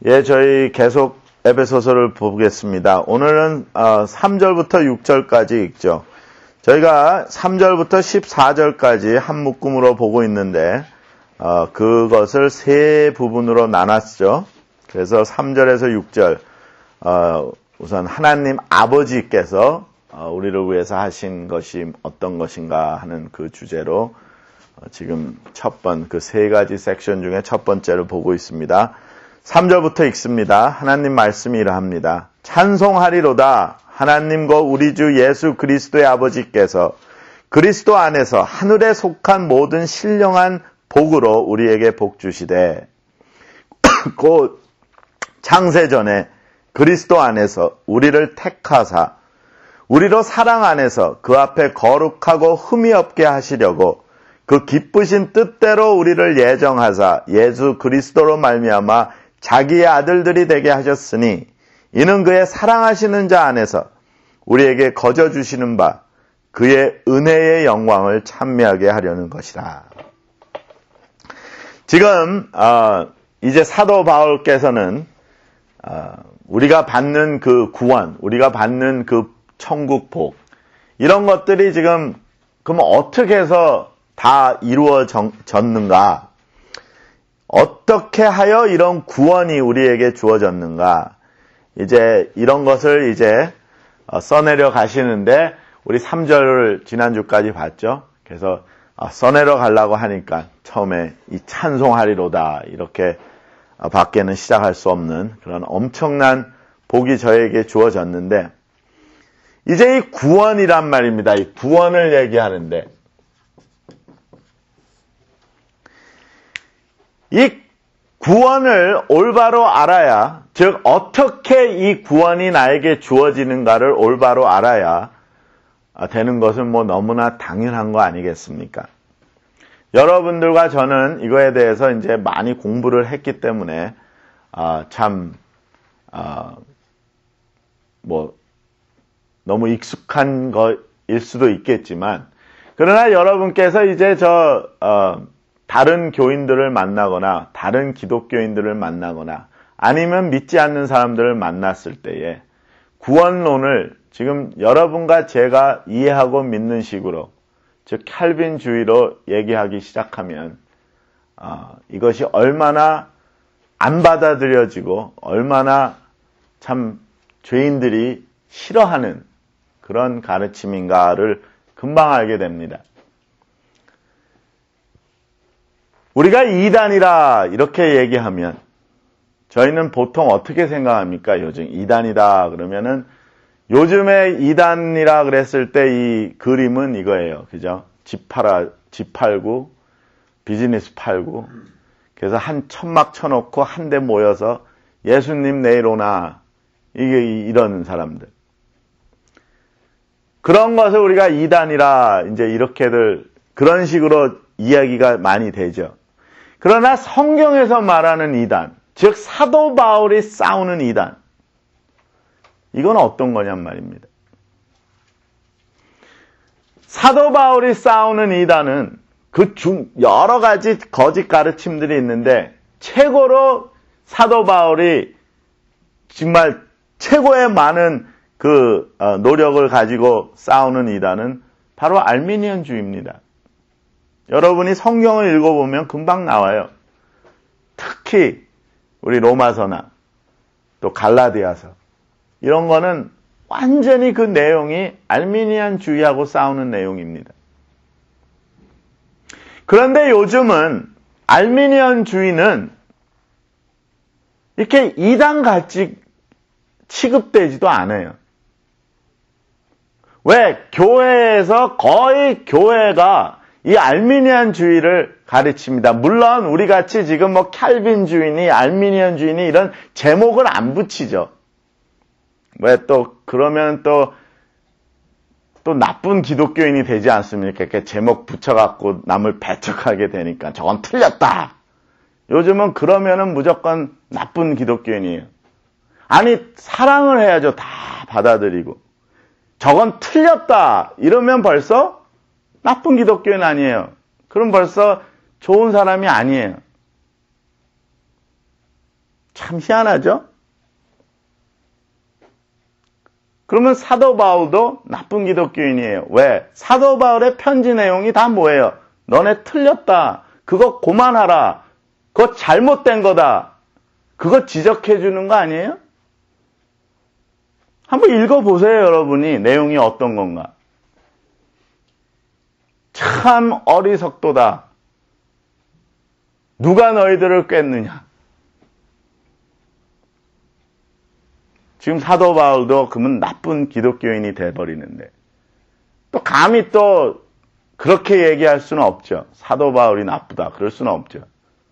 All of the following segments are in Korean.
예, 저희 계속 에베소서를 보겠습니다. 오늘은 3절부터 6절까지 읽죠. 저희가 3절부터 14절까지 한 묶음으로 보고 있는데 그것을 세 부분으로 나눴죠. 그래서 3절에서 6절 우선 하나님 아버지께서 우리를 위해서 하신 것이 어떤 것인가 하는 그 주제로 지금 그 세 가지 섹션 중에 첫 번째를 보고 있습니다. 3절부터 읽습니다. 하나님 말씀이 이러합니다. 찬송하리로다. 하나님과 우리 주 예수 그리스도의 아버지께서 그리스도 안에서 하늘에 속한 모든 신령한 복으로 우리에게 복 주시되 곧 창세전에 그리스도 안에서 우리를 택하사 우리로 사랑 안에서 그 앞에 거룩하고 흠이 없게 하시려고 그 기쁘신 뜻대로 우리를 예정하사 예수 그리스도로 말미암아 자기의 아들들이 되게 하셨으니 이는 그의 사랑하시는 자 안에서 우리에게 거저 주시는 바 그의 은혜의 영광을 찬미하게 하려는 것이라. 지금 이제 사도 바울께서는 우리가 받는 그 구원, 우리가 받는 그 천국 복 이런 것들이 지금 그럼 어떻게 해서 다 이루어졌는가? 어떻게 하여 이런 구원이 우리에게 주어졌는가? 이제 이런 것을 이제 써내려 가시는데 우리 3절을 지난주까지 봤죠. 그래서 써내려 가려고 하니까 처음에 이 찬송하리로다 이렇게 밖에는 시작할 수 없는 그런 엄청난 복이 저에게 주어졌는데 이제 이 구원이란 말입니다. 이 구원을 얘기하는데 이 구원을 올바로 알아야, 즉 어떻게 이 구원이 나에게 주어지는가를 올바로 알아야 되는 것은 뭐 너무나 당연한 거 아니겠습니까? 여러분들과 저는 이거에 대해서 이제 많이 공부를 했기 때문에 뭐 너무 익숙한 거일 수도 있겠지만, 그러나 여러분께서 이제 다른 교인들을 만나거나 다른 기독교인들을 만나거나 아니면 믿지 않는 사람들을 만났을 때에 구원론을 지금 여러분과 제가 이해하고 믿는 식으로, 즉 칼빈주의로 얘기하기 시작하면 이것이 얼마나 안 받아들여지고 얼마나 참 죄인들이 싫어하는 그런 가르침인가를 금방 알게 됩니다. 우리가 이단이라 이렇게 얘기하면 저희는 보통 어떻게 생각합니까? 요즘 이단이다 그러면은 요즘에 이단이라 그랬을 때 이 그림은 이거예요. 그죠? 집 팔고 비즈니스 팔고 그래서 한 천막 쳐놓고 한데 모여서 예수님 내일 오나 이게 이런 사람들. 그런 것을 우리가 이단이라 이제 이렇게들 그런 식으로 이야기가 많이 되죠. 그러나 성경에서 말하는 이단, 즉 사도 바울이 싸우는 이단, 이건 어떤 거냔 말입니다. 사도 바울이 싸우는 이단은 여러 가지 거짓 가르침들이 있는데 최고로 사도 바울이 정말 최고의 많은 노력을 가지고 싸우는 이단은 바로 알미니언주의입니다. 여러분이 성경을 읽어보면 금방 나와요. 특히 우리 로마서나 또 갈라디아서 이런 거는 완전히 그 내용이 알미니안주의하고 싸우는 내용입니다. 그런데 요즘은 알미니안주의는 이렇게 이단같이 취급되지도 않아요. 왜? 교회에서 거의 교회가 이 알미니안주의를 가르칩니다. 물론 우리같이 지금 뭐 칼빈주의니 알미니안주의니 이런 제목을 안 붙이죠. 왜 그러면 또 나쁜 기독교인이 되지 않습니까? 이렇게 제목 붙여갖고 남을 배척하게 되니까 저건 틀렸다. 요즘은 그러면은 무조건 나쁜 기독교인이에요. 아니 사랑을 해야죠. 다 받아들이고. 저건 틀렸다. 이러면 벌써 나쁜 기독교인 아니에요. 그럼 벌써 좋은 사람이 아니에요. 참 참 희한하죠? 그러면 사도 바울도 나쁜 기독교인이에요. 왜? 사도 바울의 편지 내용이 다 뭐예요? 너네 틀렸다. 그거 고만하라. 그거 잘못된 거다. 그거 지적해 주는 거 아니에요? 한번 읽어보세요, 여러분이. 내용이 어떤 건가. 참 어리석도다. 누가 너희들을 꿰느냐. 지금 사도 바울도 그러면 나쁜 기독교인이 돼버리는데 또 감히 또 그렇게 얘기할 수는 없죠. 사도 바울이 나쁘다. 그럴 수는 없죠.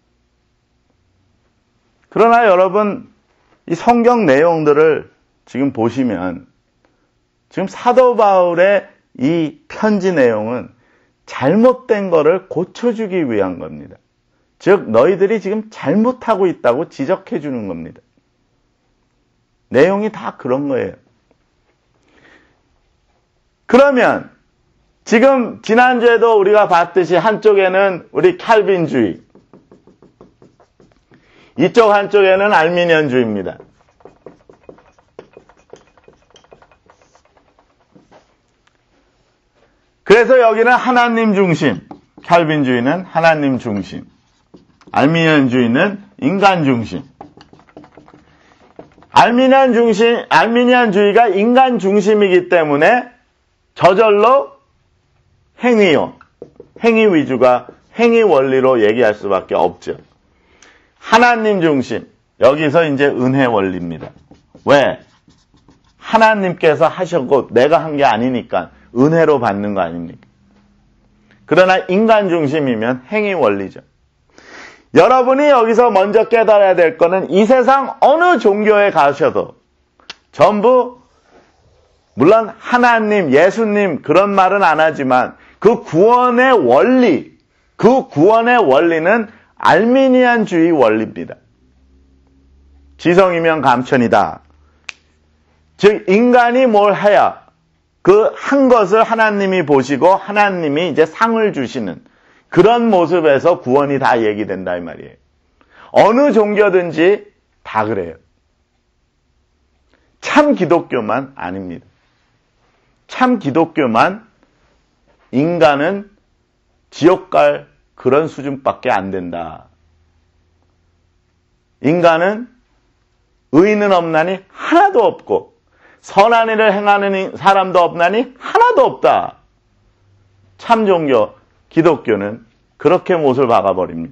그러나 여러분 이 성경 내용들을 지금 보시면 지금 사도 바울의 이 편지 내용은 잘못된 거를 고쳐주기 위한 겁니다. 즉 너희들이 지금 잘못하고 있다고 지적해 주는 겁니다. 내용이 다 그런 거예요. 그러면 지금 지난주에도 우리가 봤듯이 한쪽에는 우리 칼빈주의, 이쪽 한쪽에는 알미니언주의입니다. 그래서 여기는 하나님 중심, 칼빈주의는 하나님 중심, 알미니언주의는 인간 중심. 알미니안주의가 인간 중심이기 때문에 저절로 행위 위주가 행위 원리로 얘기할 수밖에 없죠. 하나님 중심, 여기서 이제 은혜 원리입니다. 왜? 하나님께서 하셨고 내가 한 게 아니니까 은혜로 받는 거 아닙니까? 그러나 인간 중심이면 행위 원리죠. 여러분이 여기서 먼저 깨달아야 될 거는 이 세상 어느 종교에 가셔도 전부 물론 하나님, 예수님 그런 말은 안 하지만 그 구원의 원리는 알미니안주의 원리입니다. 지성이면 감천이다. 즉 인간이 뭘 해야 그 한 것을 하나님이 보시고 하나님이 이제 상을 주시는 그런 모습에서 구원이 다 얘기된다 이 말이에요. 어느 종교든지 다 그래요. 참 기독교만 아닙니다. 참 기독교만 인간은 지옥 갈 그런 수준밖에 안 된다. 인간은 의인은 없나니 하나도 없고 선한 일을 행하는 사람도 없나니 하나도 없다. 참 종교 기독교는 그렇게 못을 박아버립니다.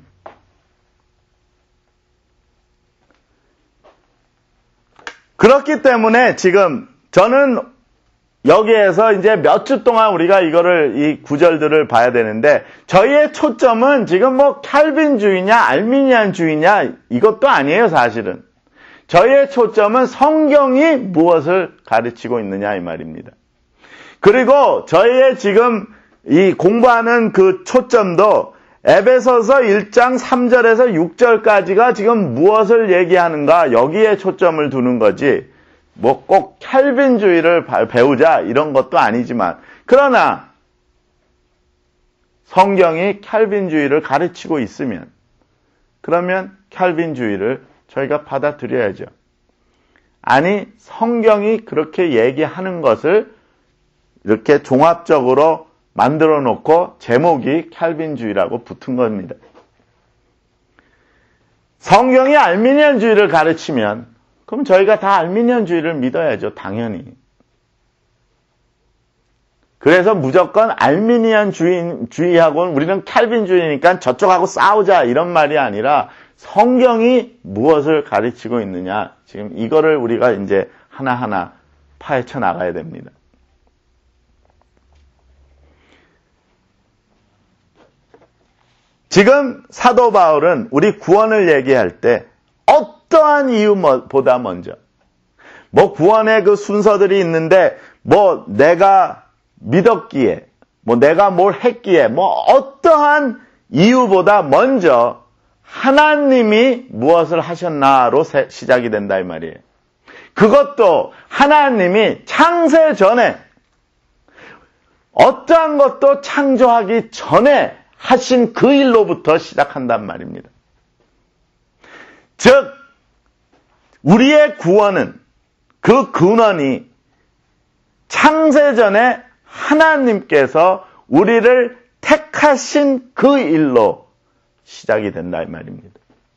그렇기 때문에 지금 저는 여기에서 이제 몇 주 동안 우리가 이 구절들을 봐야 되는데 저희의 초점은 지금 뭐 칼빈주의냐 알미니안주의냐 이것도 아니에요 사실은. 저희의 초점은 성경이 무엇을 가르치고 있느냐 이 말입니다. 그리고 저희의 지금 이 공부하는 그 초점도 에베소서 1장 3절에서 6절까지가 지금 무엇을 얘기하는가 여기에 초점을 두는 거지 뭐 꼭 칼빈주의를 배우자 이런 것도 아니지만 그러나 성경이 칼빈주의를 가르치고 있으면 그러면 칼빈주의를 저희가 받아들여야죠. 아니 성경이 그렇게 얘기하는 것을 이렇게 종합적으로 만들어 놓고 제목이 칼빈주의라고 붙은 겁니다. 성경이 알미니안주의를 가르치면 그럼 저희가 다 알미니안주의를 믿어야죠. 당연히. 그래서 무조건 알미니안주의하고는 우리는 칼빈주의니까 저쪽하고 싸우자 이런 말이 아니라 성경이 무엇을 가르치고 있느냐 지금 이거를 우리가 이제 하나하나 파헤쳐 나가야 됩니다. 지금 사도 바울은 우리 구원을 얘기할 때 어떠한 이유보다 먼저 뭐 구원의 그 순서들이 있는데 뭐 내가 믿었기에 뭐 내가 뭘 했기에 뭐 어떠한 이유보다 먼저 하나님이 무엇을 하셨나로 시작이 된다 이 말이에요. 그것도 하나님이 창세 전에 어떠한 것도 창조하기 전에 하신 그 일로부터 시작한단 말입니다. 즉 우리의 구원은, 그 근원이 창세전에 하나님께서 우리를 택하신 그 일로 시작이 된다 이 말입니다.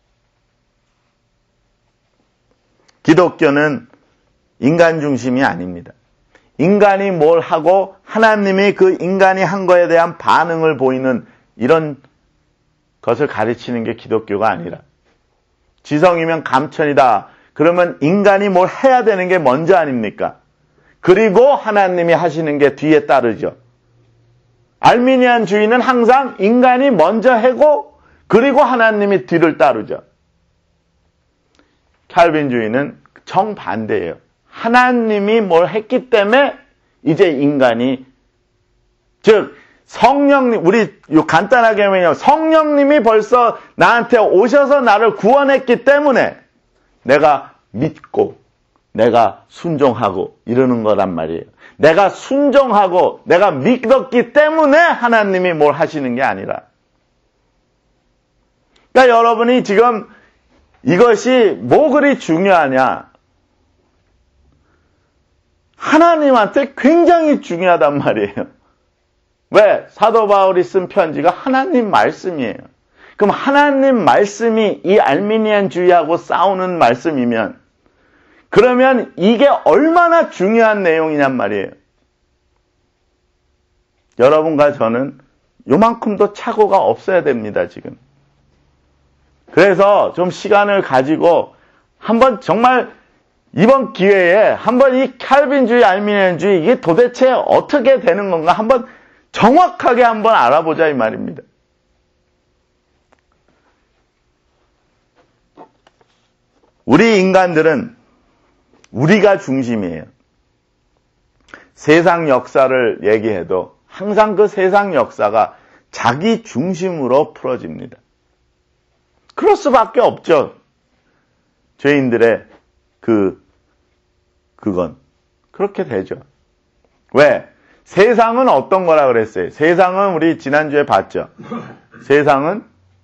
기독교는 인간 중심이 아닙니다. 인간이 뭘 하고 하나님이 그 인간이 한 거에 대한 반응을 보이는 이런 것을 가르치는 게 기독교가 아니라, 지성이면 감천이다. 그러면 인간이 뭘 해야 되는 게 먼저 아닙니까? 그리고 하나님이 하시는 게 뒤에 따르죠. 알미니안주의는 항상 인간이 먼저 하고 그리고 하나님이 뒤를 따르죠. 칼빈주의는 정반대예요. 하나님이 뭘 했기 때문에 이제 인간이, 즉 성령님, 우리 간단하게 하면요, 성령님이 벌써 나한테 오셔서 나를 구원했기 때문에 내가 믿고 내가 순종하고 이러는 거란 말이에요. 내가 순종하고 내가 믿었기 때문에 하나님이 뭘 하시는 게 아니라. 그러니까 여러분이 지금 이것이 뭐 그리 중요하냐? 하나님한테 굉장히 중요하단 말이에요. 왜? 사도 바울이 쓴 편지가 하나님 말씀이에요. 그럼 하나님 말씀이 이 알미니안주의하고 싸우는 말씀이면, 그러면 이게 얼마나 중요한 내용이냔 말이에요. 여러분과 저는 요만큼도 착오가 없어야 됩니다, 지금. 그래서 좀 시간을 가지고 한번 정말 이번 기회에 한번 이 칼빈주의, 알미니안주의 이게 도대체 어떻게 되는 건가 한번 정확하게 한번 알아보자 이 말입니다. 우리 인간들은 우리가 중심이에요. 세상 역사를 얘기해도 항상 그 세상 역사가 자기 중심으로 풀어집니다. 그럴 수밖에 없죠. 죄인들의 그건 그렇게 되죠. 왜? 세상은 어떤 거라 그랬어요? 세상은 우리 지난주에 봤죠. 세상은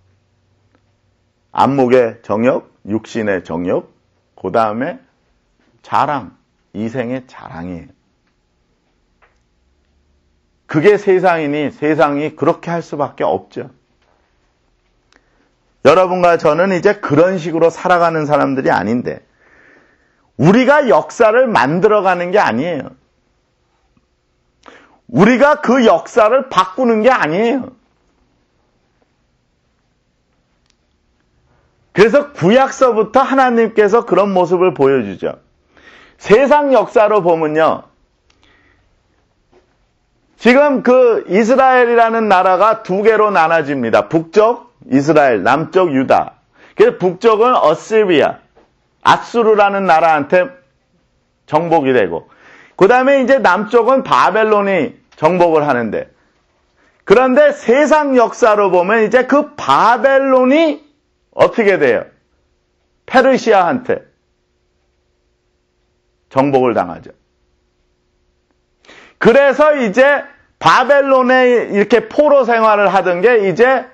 안목의 정욕, 육신의 정욕, 그 다음에 자랑, 이생의 자랑이에요. 그게 세상이니 세상이 그렇게 할 수밖에 없죠. 여러분과 저는 이제 그런 식으로 살아가는 사람들이 아닌데, 우리가 역사를 만들어가는 게 아니에요. 우리가 그 역사를 바꾸는 게 아니에요. 그래서 구약서부터 하나님께서 그런 모습을 보여주죠. 세상 역사로 보면요, 지금 그 이스라엘이라는 나라가 두 개로 나눠집니다. 북쪽 이스라엘, 남쪽 유다. 그래서 북쪽은 어시리아, 아수르라는 나라한테 정복이 되고, 그 다음에 이제 남쪽은 바벨론이 정복을 하는데, 그런데 세상 역사로 보면 이제 그 바벨론이 어떻게 돼요? 페르시아한테 정복을 당하죠. 그래서 이제 바벨론에 이렇게 포로 생활을 하던 게 이제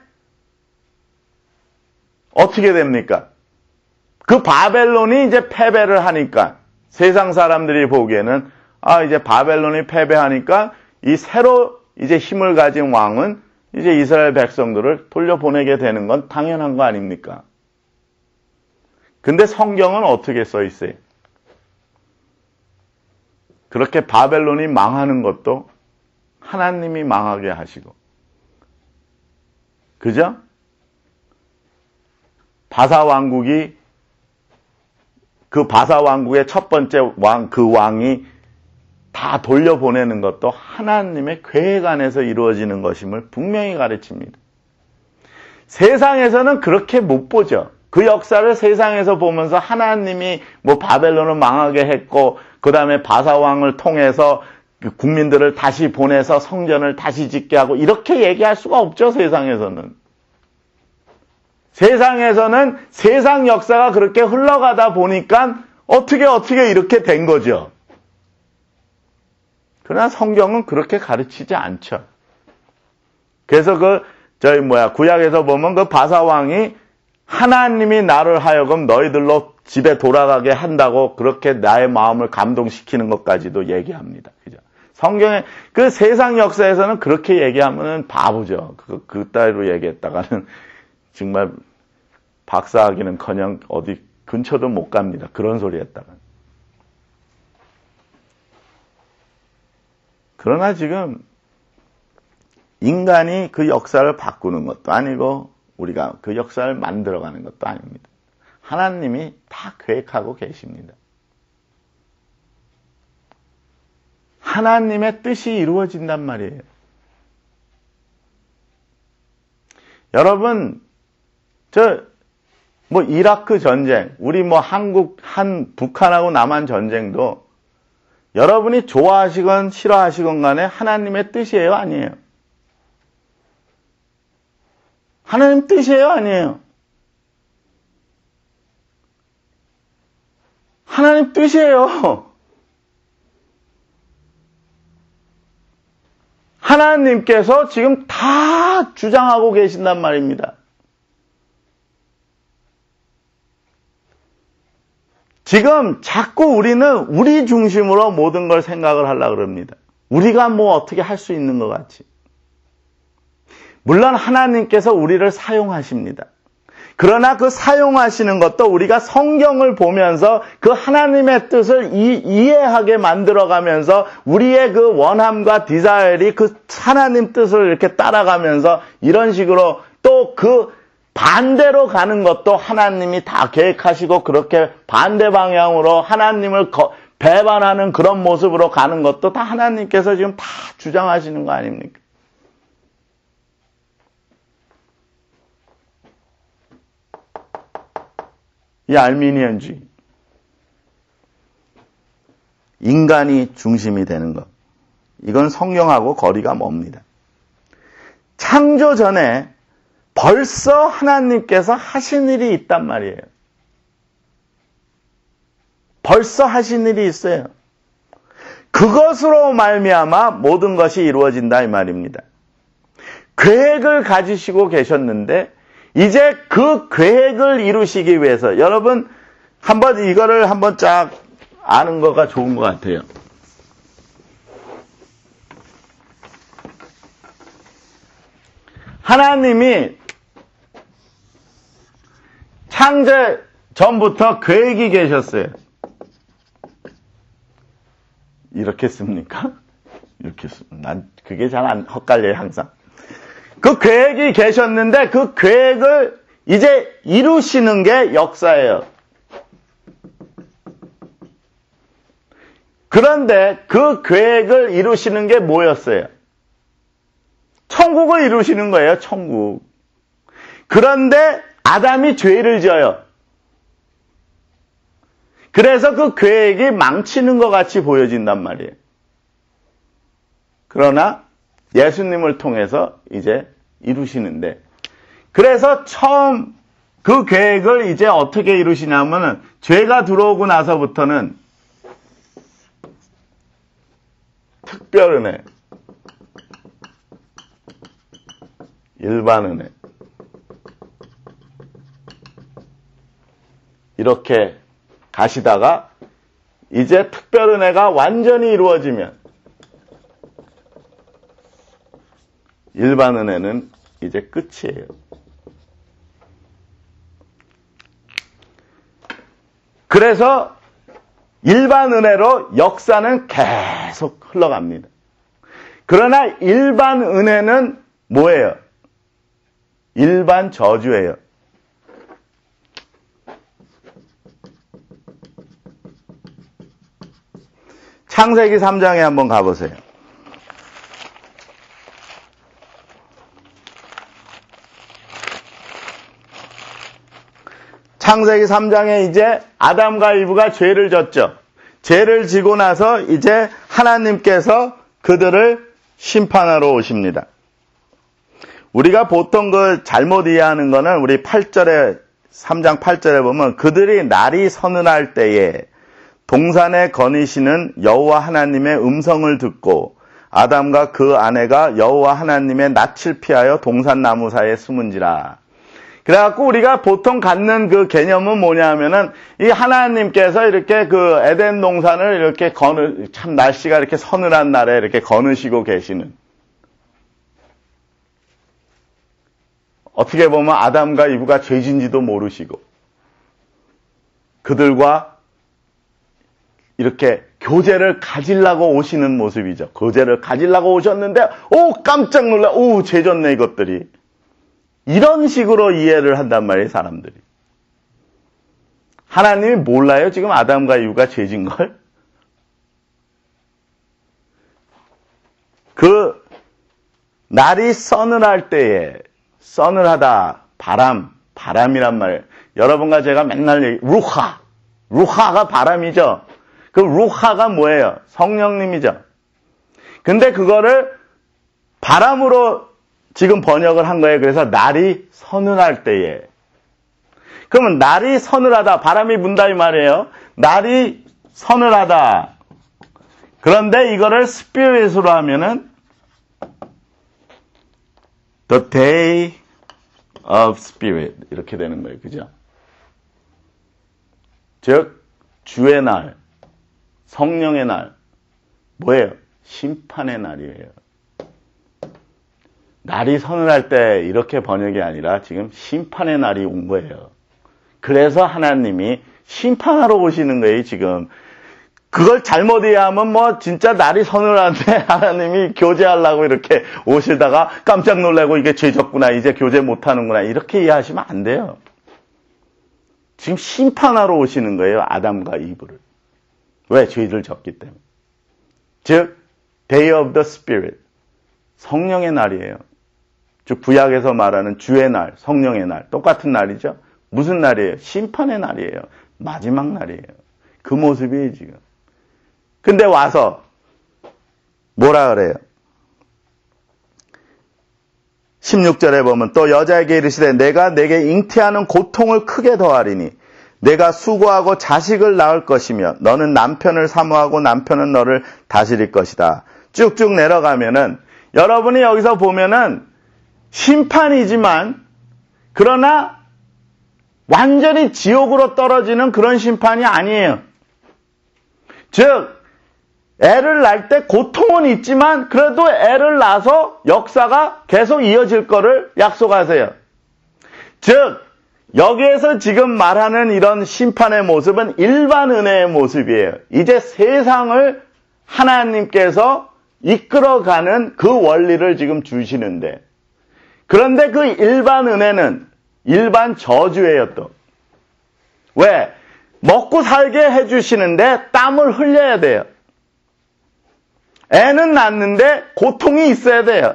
어떻게 됩니까? 그 바벨론이 이제 패배를 하니까 세상 사람들이 보기에는 이제 바벨론이 패배하니까 이 새로 이제 힘을 가진 왕은 이제 이스라엘 백성들을 돌려보내게 되는 건 당연한 거 아닙니까? 근데 성경은 어떻게 써 있어요? 그렇게 바벨론이 망하는 것도 하나님이 망하게 하시고, 그죠? 바사 왕국이, 그 바사 왕국의 첫 번째 왕, 그 왕이 다 돌려보내는 것도 하나님의 계획 안에서 이루어지는 것임을 분명히 가르칩니다. 세상에서는 그렇게 못 보죠. 그 역사를 세상에서 보면서 하나님이 뭐 바벨론을 망하게 했고, 그 다음에 바사 왕을 통해서 국민들을 다시 보내서 성전을 다시 짓게 하고, 이렇게 얘기할 수가 없죠, 세상에서는. 세상에서는 세상 역사가 그렇게 흘러가다 보니까 어떻게 이렇게 된 거죠. 그러나 성경은 그렇게 가르치지 않죠. 그래서 구약에서 보면 그 바사 왕이 하나님이 나를 하여금 너희들로 집에 돌아가게 한다고 그렇게 나의 마음을 감동시키는 것까지도 얘기합니다. 그죠? 성경에, 그 세상 역사에서는 그렇게 얘기하면은 바보죠. 그 따위로 얘기했다가는 정말 박사하기는커녕 어디 근처도 못 갑니다. 그런 소리 했다가. 그러나 지금 인간이 그 역사를 바꾸는 것도 아니고 우리가 그 역사를 만들어가는 것도 아닙니다. 하나님이 다 계획하고 계십니다. 하나님의 뜻이 이루어진단 말이에요. 여러분, 이라크 전쟁, 우리 북한하고 남한 전쟁도 여러분이 좋아하시건 싫어하시건 간에 하나님의 뜻이에요, 아니에요? 하나님 뜻이에요, 아니에요? 하나님 뜻이에요. 하나님께서 지금 다 주장하고 계신단 말입니다. 지금 자꾸 우리는 우리 중심으로 모든 걸 생각을 하려고 그럽니다. 우리가 어떻게 할 수 있는 것 같이. 물론 하나님께서 우리를 사용하십니다. 그러나 그 사용하시는 것도 우리가 성경을 보면서 그 하나님의 뜻을 이해하게 만들어가면서 우리의 그 원함과 디자일이 그 하나님 뜻을 이렇게 따라가면서 이런 식으로 또 그 반대로 가는 것도 하나님이 다 계획하시고 그렇게 반대 방향으로 하나님을 배반하는 그런 모습으로 가는 것도 다 하나님께서 지금 다 주장하시는 거 아닙니까? 이 알미니언주의, 인간이 중심이 되는 것, 이건 성경하고 거리가 멉니다. 창조 전에 벌써 하나님께서 하신 일이 있단 말이에요. 벌써 하신 일이 있어요. 그것으로 말미암아 모든 것이 이루어진다 이 말입니다. 계획을 가지시고 계셨는데 이제 그 계획을 이루시기 위해서 여러분 이거를 한번 쫙 아는 거가 좋은 것 같아요. 하나님이 창조 전부터 계획이 계셨어요. 이렇게 씁니까? 이렇게 씁니다. 난 그게 잘 안 헛갈려요, 항상. 그 계획이 계셨는데 그 계획을 이제 이루시는 게 역사예요. 그런데 그 계획을 이루시는 게 뭐였어요? 천국을 이루시는 거예요, 천국. 그런데 아담이 죄를 지어요. 그래서 그 계획이 망치는 것 같이 보여진단 말이에요. 그러나 예수님을 통해서 이제 이루시는데, 그래서 처음 그 계획을 이제 어떻게 이루시냐면은 죄가 들어오고 나서부터는 특별 은혜, 일반 은혜, 이렇게 가시다가 이제 특별 은혜가 완전히 이루어지면 일반 은혜는 이제 끝이에요. 그래서 일반 은혜로 역사는 계속 흘러갑니다. 그러나 일반 은혜는 뭐예요? 일반 저주예요. 창세기 3장에 한번 가보세요. 창세기 3장에 이제 아담과 이브가 죄를 졌죠. 죄를 지고 나서 이제 하나님께서 그들을 심판하러 오십니다. 우리가 보통 그 잘못 이해하는 거는 우리 8절에 3장 8절에 보면 그들이 날이 서늘할 때에 동산에 거니시는 여호와 하나님의 음성을 듣고 아담과 그 아내가 여호와 하나님의 낯을 피하여 동산 나무 사이에 숨은지라. 그래갖고 우리가 보통 갖는 그 개념은 뭐냐 하면은 이 하나님께서 이렇게 그 에덴 동산을 이렇게 참 날씨가 이렇게 서늘한 날에 이렇게 거느시고 계시는, 어떻게 보면 아담과 이브가 죄진지도 모르시고 그들과 이렇게 교제를 가지려고 오시는 모습이죠. 교제를 가지려고 오셨는데 깜짝 놀라, 죄졌네 이것들이. 이런 식으로 이해를 한단 말이에요, 사람들이. 하나님이 몰라요, 지금 아담과 이브가 죄진 걸? 그 날이 서늘할 때에, 서늘하다, 바람이란 말이에요. 여러분과 제가 맨날 루하가 바람이죠. 그 루하가 뭐예요? 성령님이죠. 근데 그거를 바람으로 지금 번역을 한 거예요. 그래서 날이 서늘할 때에. 그러면 날이 서늘하다, 바람이 분다 이 말이에요. 날이 서늘하다. 그런데 이거를 스피릿으로 하면은 The day of spirit 이렇게 되는 거예요. 그죠? 즉 주의 날, 성령의 날, 뭐예요? 심판의 날이에요. 날이 서늘할 때 이렇게 번역이 아니라 지금 심판의 날이 온 거예요. 그래서 하나님이 심판하러 오시는 거예요, 지금. 그걸 잘못 이해하면 진짜 날이 서늘한데 하나님이 교제하려고 이렇게 오시다가 깜짝 놀라고 이게 죄졌구나, 이제 교제 못하는구나, 이렇게 이해하시면 안 돼요. 지금 심판하러 오시는 거예요, 아담과 이브를. 왜? 죄를 졌기 때문에. 즉, Day of the Spirit. 성령의 날이에요. 즉 구약에서 말하는 주의 날, 성령의 날, 똑같은 날이죠. 무슨 날이에요? 심판의 날이에요. 마지막 날이에요. 그 모습이에요, 지금. 근데 와서 뭐라 그래요? 16절에 보면 또 여자에게 이르시되 내가 내게 잉태하는 고통을 크게 더하리니 내가 수고하고 자식을 낳을 것이며 너는 남편을 사모하고 남편은 너를 다스릴 것이다. 쭉쭉 내려가면은 여러분이 여기서 보면은 심판이지만 그러나 완전히 지옥으로 떨어지는 그런 심판이 아니에요. 즉 애를 낳을 때 고통은 있지만 그래도 애를 낳아서 역사가 계속 이어질 거를 약속하세요. 즉 여기에서 지금 말하는 이런 심판의 모습은 일반 은혜의 모습이에요. 이제 세상을 하나님께서 이끌어가는 그 원리를 지금 주시는데, 그런데 그 일반 은혜는 일반 저주예요. 또 왜? 먹고 살게 해주시는데 땀을 흘려야 돼요. 애는 낳는데 고통이 있어야 돼요.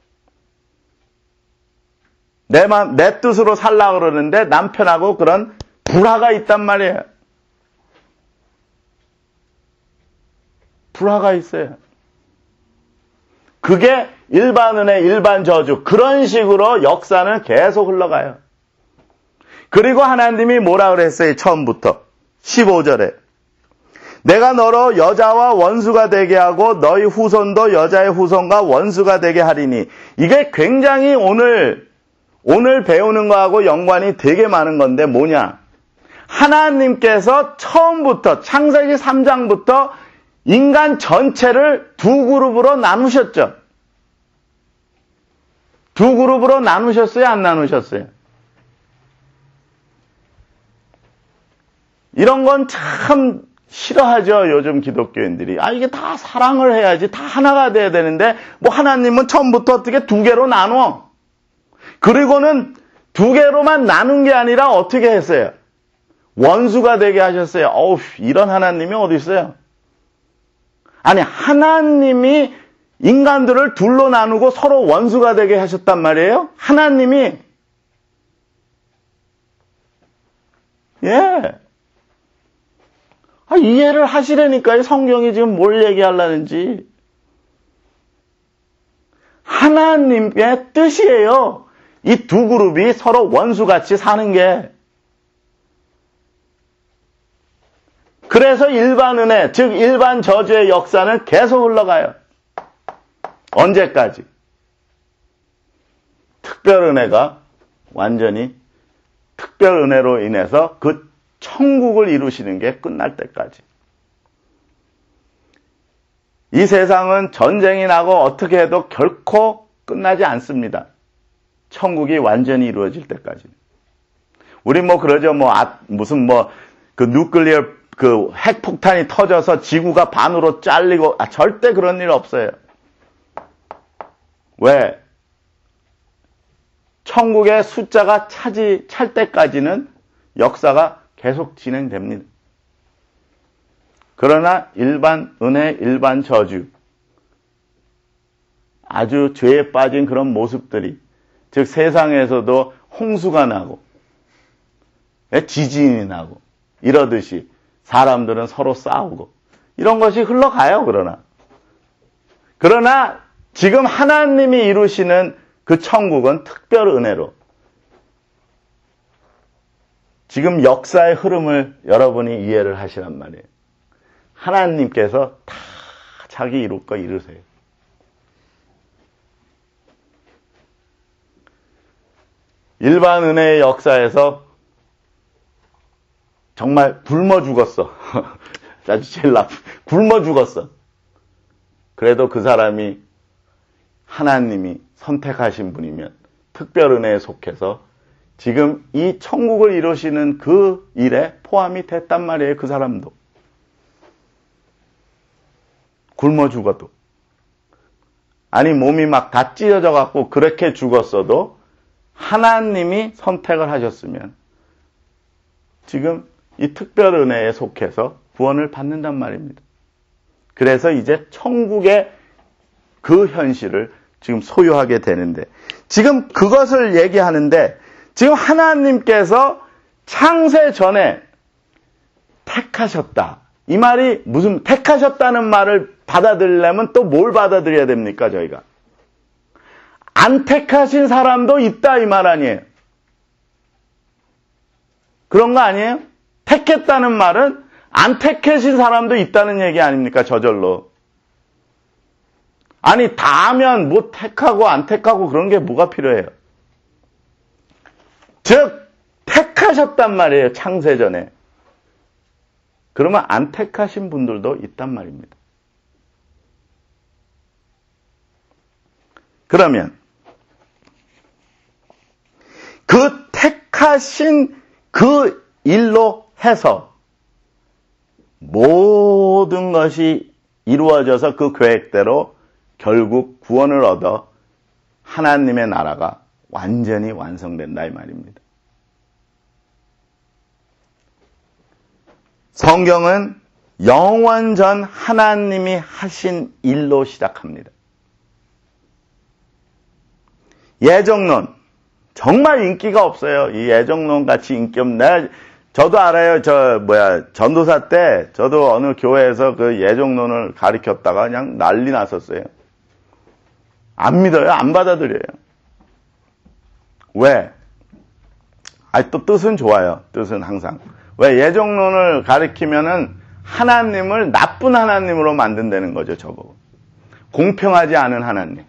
내 뜻으로 살려고 그러는데 남편하고 그런 불화가 있단 말이에요. 불화가 있어요. 그게 일반 은혜, 일반 저주. 그런 식으로 역사는 계속 흘러가요. 그리고 하나님이 뭐라 그랬어요? 처음부터. 15절에. 내가 너로 여자와 원수가 되게 하고 너희 후손도 여자의 후손과 원수가 되게 하리니. 이게 굉장히 오늘 배우는 거하고 연관이 되게 많은 건데 뭐냐? 하나님께서 처음부터 창세기 3장부터 인간 전체를 두 그룹으로 나누셨죠. 두 그룹으로 나누셨어요? 안 나누셨어요? 이런 건 참 싫어하죠, 요즘 기독교인들이. 이게 다 사랑을 해야지, 다 하나가 돼야 되는데, 하나님은 처음부터 어떻게 두 개로 나눠? 그리고는 두 개로만 나눈 게 아니라 어떻게 했어요? 원수가 되게 하셨어요. 이런 하나님이 어디 있어요? 아니, 하나님이 인간들을 둘로 나누고 서로 원수가 되게 하셨단 말이에요? 하나님이. 예. 이해를 하시라니까요. 성경이 지금 뭘 얘기하려는지. 하나님의 뜻이에요. 이 두 그룹이 서로 원수같이 사는 게. 그래서 일반 은혜, 즉 일반 저주의 역사는 계속 흘러가요. 언제까지? 특별 은혜가 완전히 특별 은혜로 인해서 그 천국을 이루시는 게 끝날 때까지. 이 세상은 전쟁이 나고 어떻게 해도 결코 끝나지 않습니다. 천국이 완전히 이루어질 때까지. 우리 그러죠. 무슨 그 뉴클리어 그 핵폭탄이 터져서 지구가 반으로 잘리고, 절대 그런 일 없어요. 왜? 천국의 숫자가 찰 때까지는 역사가 계속 진행됩니다. 그러나 일반 은혜, 일반 저주, 아주 죄에 빠진 그런 모습들이, 즉 세상에서도 홍수가 나고 지진이 나고 이러듯이 사람들은 서로 싸우고 이런 것이 흘러가요. 그러나 지금 하나님이 이루시는 그 천국은 특별 은혜로 지금 역사의 흐름을 여러분이 이해를 하시란 말이에요. 하나님께서 다 자기 이룰 거 이루세요. 일반 은혜의 역사에서 정말 굶어 죽었어. 아주 제일 굶어 죽었어. 그래도 그 사람이 하나님이 선택하신 분이면 특별 은혜에 속해서 지금 이 천국을 이루시는 그 일에 포함이 됐단 말이에요. 그 사람도. 굶어 죽어도. 아니 몸이 막 다 찢어져 갖고 그렇게 죽었어도 하나님이 선택을 하셨으면 지금 이 특별 은혜에 속해서 구원을 받는단 말입니다. 그래서 이제 천국의 그 현실을 지금 소유하게 되는데, 지금 그것을 얘기하는데, 지금 하나님께서 창세 전에 택하셨다. 이 말이 무슨, 택하셨다는 말을 받아들이려면 또 뭘 받아들여야 됩니까, 저희가? 안 택하신 사람도 있다, 이 말 아니에요? 그런 거 아니에요? 택했다는 말은 안 택하신 사람도 있다는 얘기 아닙니까, 저절로. 아니, 다 하면 뭐 택하고 안 택하고 그런 게 뭐가 필요해요? 즉, 택하셨단 말이에요, 창세전에. 그러면 안 택하신 분들도 있단 말입니다. 그러면 그 택하신 그 일로 해서 모든 것이 이루어져서 그 계획대로 결국 구원을 얻어 하나님의 나라가 완전히 완성된다 이 말입니다. 성경은 영원 전 하나님이 하신 일로 시작합니다. 예정론, 정말 인기가 없어요. 이 예정론 같이 인기 없네. 저도 알아요. 전도사 때 저도 어느 교회에서 그 예정론을 가르쳤다가 그냥 난리 났었어요. 안 믿어요. 안 받아들여요. 왜? 또 뜻은 좋아요. 뜻은 항상. 왜? 예정론을 가르치면은 하나님을 나쁜 하나님으로 만든다는 거죠, 저보고. 공평하지 않은 하나님.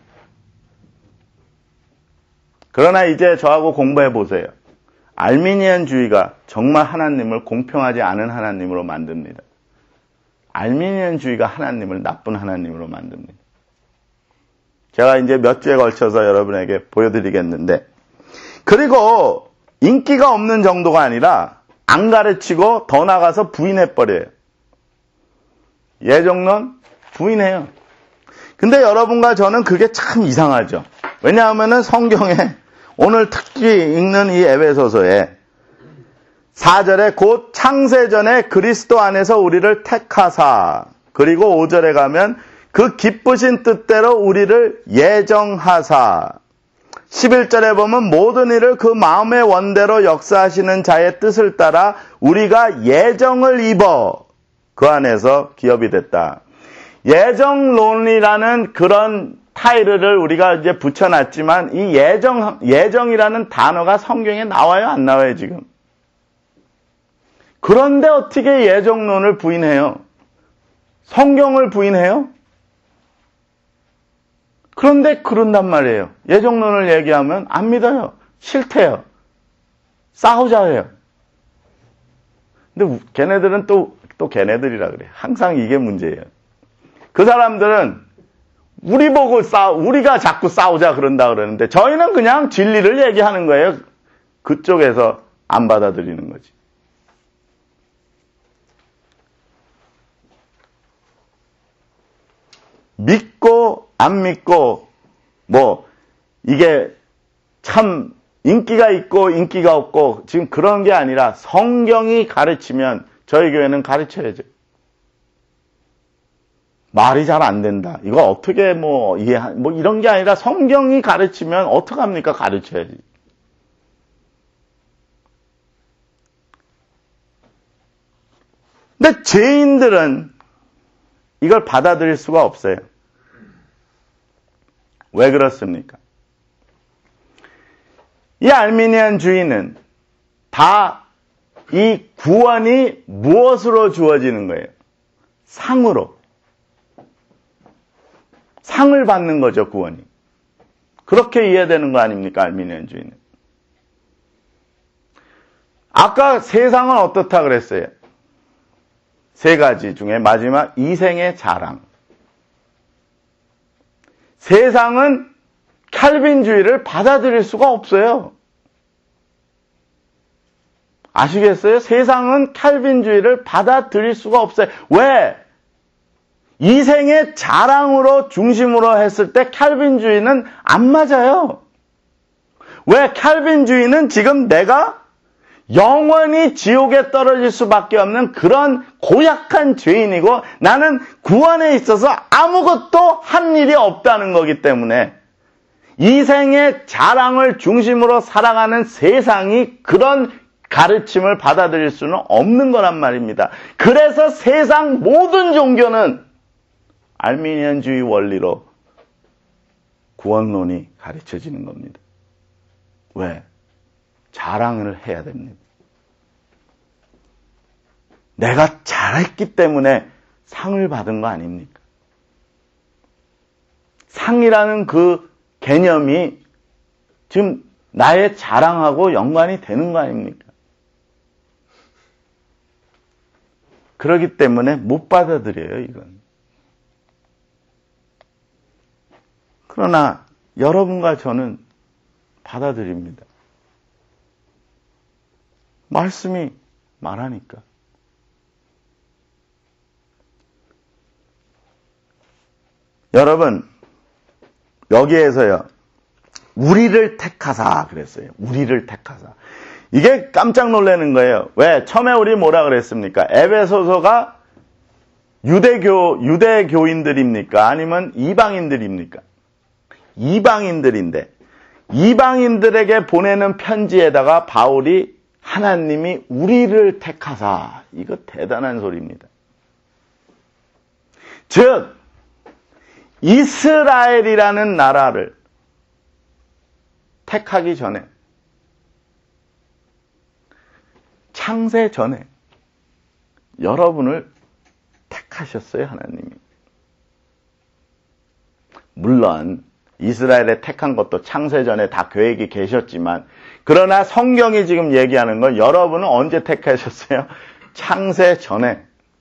그러나 이제 저하고 공부해 보세요. 알미니안주의가 정말 하나님을 공평하지 않은 하나님으로 만듭니다. 알미니안주의가 하나님을 나쁜 하나님으로 만듭니다. 제가 이제 몇 주에 걸쳐서 여러분에게 보여드리겠는데, 그리고 인기가 없는 정도가 아니라 안 가르치고 더 나가서 부인해버려요. 예정론 부인해요. 근데 여러분과 저는 그게 참 이상하죠. 왜냐하면은 성경에 오늘 특히 읽는 이 에베소서에 4절에 곧 창세전에 그리스도 안에서 우리를 택하사, 그리고 5절에 가면 그 기쁘신 뜻대로 우리를 예정하사, 11절에 보면 모든 일을 그 마음의 원대로 역사하시는 자의 뜻을 따라 우리가 예정을 입어 그 안에서 기업이 됐다. 예정론이라는 그런 타이틀을 우리가 이제 붙여놨지만 이 예정이라는 단어가 성경에 나와요? 안 나와요, 지금? 그런데 어떻게 예정론을 부인해요? 성경을 부인해요? 그런데 그런단 말이에요. 예정론을 얘기하면 안 믿어요. 싫대요. 싸우자 해요. 근데 걔네들은 또 걔네들이라 그래. 항상 이게 문제예요. 그 사람들은 우리가 자꾸 싸우자 그런다 그러는데 저희는 그냥 진리를 얘기하는 거예요. 그쪽에서 안 받아들이는 거지. 믿고 안 믿고 이게 참 인기가 있고 인기가 없고 지금 그런 게 아니라 성경이 가르치면 저희 교회는 가르쳐야죠. 말이 잘 안 된다. 이거 어떻게 이런 게 아니라 성경이 가르치면 어떡합니까? 가르쳐야지. 근데 죄인들은 이걸 받아들일 수가 없어요. 왜 그렇습니까? 이 알미니안 주의는 다 이 구원이 무엇으로 주어지는 거예요? 상으로. 상을 받는 거죠, 구원이. 그렇게 이해되는 거 아닙니까, 알미니안 주의는? 아까 세상은 어떻다 그랬어요? 세 가지 중에 마지막 이생의 자랑. 세상은 칼빈주의를 받아들일 수가 없어요. 아시겠어요? 세상은 칼빈주의를 받아들일 수가 없어요. 왜? 이생의 자랑으로 중심으로 했을 때 칼빈주의는 안 맞아요. 왜? 칼빈주의는 지금 내가 영원히 지옥에 떨어질 수밖에 없는 그런 고약한 죄인이고 나는 구원에 있어서 아무것도 한 일이 없다는 거기 때문에 이생의 자랑을 중심으로 살아가는 세상이 그런 가르침을 받아들일 수는 없는 거란 말입니다. 그래서 세상 모든 종교는 알미니안주의 원리로 구원론이 가르쳐지는 겁니다. 왜? 자랑을 해야 됩니다. 내가 잘했기 때문에 상을 받은 거 아닙니까? 상이라는 그 개념이 지금 나의 자랑하고 연관이 되는 거 아닙니까? 그렇기 때문에 못 받아들여요, 이건. 그러나 여러분과 저는 받아들입니다. 말씀이 말하니까. 여러분, 여기에서요, 우리를 택하사 그랬어요. 우리를 택하사. 이게 깜짝 놀라는 거예요. 왜? 처음에 우리 뭐라 그랬습니까? 에베소서가 유대교인들입니까? 아니면 이방인들입니까? 이방인들인데, 이방인들에게 보내는 편지에다가 바울이 하나님이 우리를 택하사. 이거 대단한 소리입니다. 즉, 이스라엘이라는 나라를 택하기 전에, 창세 전에 여러분을 택하셨어요, 하나님이. 물론 이스라엘에 택한 것도 창세 전에 다 계획이 계셨지만, 그러나 성경이 지금 얘기하는 건 여러분은 언제 택하셨어요? 창세 전에.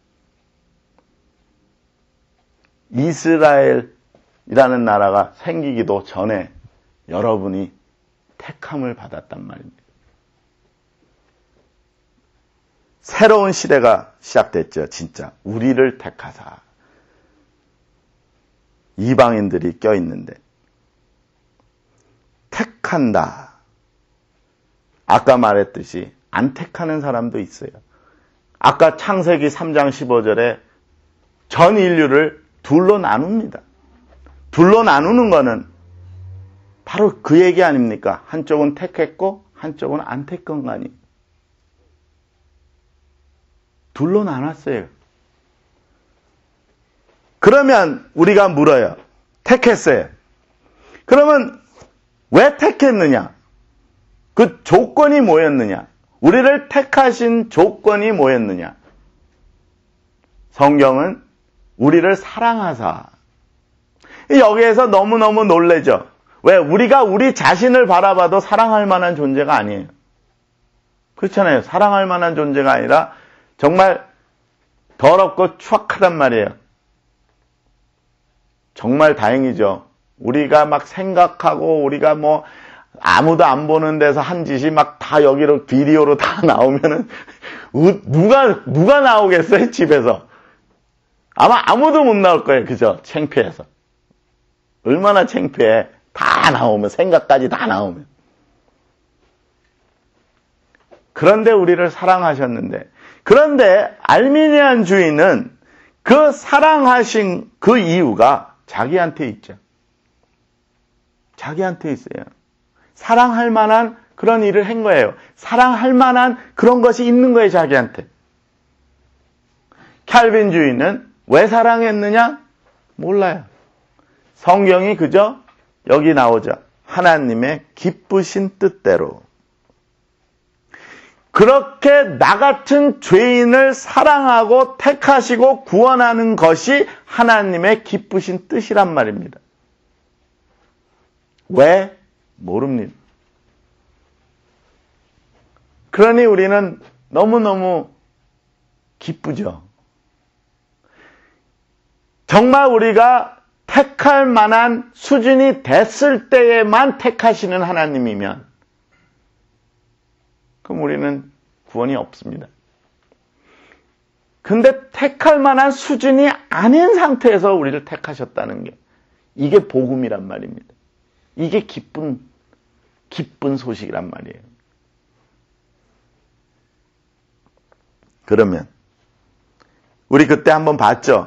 이스라엘이라는 나라가 생기기도 전에 여러분이 택함을 받았단 말입니다. 새로운 시대가 시작됐죠, 진짜. 우리를 택하사. 이방인들이 껴있는데. 택한다. 아까 말했듯이 안 택하는 사람도 있어요. 아까 창세기 3장 15절에 전 인류를 둘로 나눕니다. 둘로 나누는 거는 바로 그 얘기 아닙니까? 한쪽은 택했고 한쪽은 안 택한 거 아니. 둘로 나눴어요. 그러면 우리가 물어요. 택했어요. 그러면 왜 택했느냐? 그 조건이 뭐였느냐? 우리를 택하신 조건이 뭐였느냐? 성경은 우리를 사랑하사. 여기에서 너무너무 놀라죠. 왜? 우리가 우리 자신을 바라봐도 사랑할 만한 존재가 아니에요. 그렇잖아요. 사랑할 만한 존재가 아니라 정말 더럽고 추악하단 말이에요. 정말 다행이죠. 우리가 막 생각하고 우리가 뭐 아무도 안 보는 데서 한 짓이 막 다 여기로 비디오로 다 나오면은 누가 나오겠어요? 집에서. 아마 아무도 못 나올 거예요. 그죠? 창피해서. 얼마나 창피해. 다 나오면, 생각까지 다 나오면. 그런데 우리를 사랑하셨는데, 그런데 알미니안 주의는 그 사랑하신 그 이유가 자기한테 있죠. 자기한테 있어요. 사랑할 만한 그런 일을 한 거예요. 사랑할 만한 그런 것이 있는 거예요, 자기한테. 칼빈주의는 왜 사랑했느냐? 몰라요. 성경이 그저 여기 나오죠. 하나님의 기쁘신 뜻대로. 그렇게 나 같은 죄인을 사랑하고 택하시고 구원하는 것이 하나님의 기쁘신 뜻이란 말입니다. 왜? 모릅니다. 그러니 우리는 너무너무 기쁘죠. 정말 우리가 택할 만한 수준이 됐을 때에만 택하시는 하나님이면 그럼 우리는 구원이 없습니다. 근데 택할 만한 수준이 아닌 상태에서 우리를 택하셨다는 게 이게 복음이란 말입니다. 이게 기쁜 소식이란 말이에요. 그러면 우리 그때 한번 봤죠.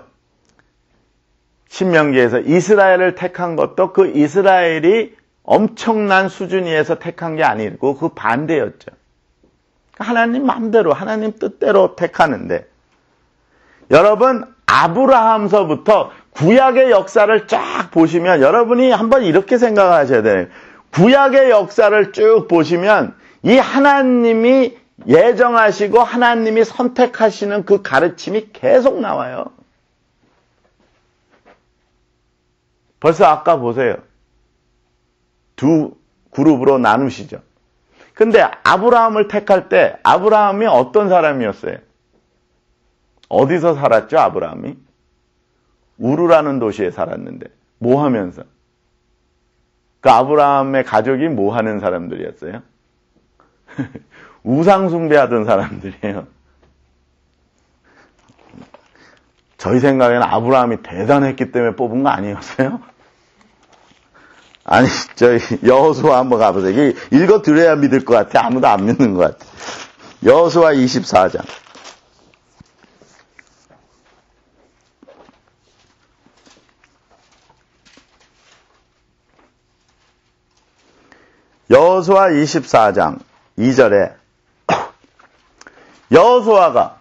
신명기에서 이스라엘을 택한 것도 그 이스라엘이 엄청난 수준 위에서 택한 게 아니고 그 반대였죠. 하나님 마음대로 하나님 뜻대로 택하는데 여러분 아브라함서부터 구약의 역사를 쫙 보시면 여러분이 한번 이렇게 생각하셔야 돼요. 구약의 역사를 쭉 보시면 이 하나님이 예정하시고 하나님이 선택하시는 그 가르침이 계속 나와요. 벌써 아까 보세요. 두 그룹으로 나누시죠. 근데 아브라함을 택할 때 아브라함이 어떤 사람이었어요? 어디서 살았죠, 아브라함이? 우르라는 도시에 살았는데 뭐 하면서? 그 아브라함의 가족이 뭐 하는 사람들이었어요? 우상 숭배하던 사람들이에요. 저희 생각에는 아브라함이 대단했기 때문에 뽑은 거 아니었어요? 아니, 저희 여호수아 한번 가보세요. 읽어드려야 믿을 것 같아. 아무도 안 믿는 것 같아. 여호수아 24장. 여호수아 24장 2절에 여호수아가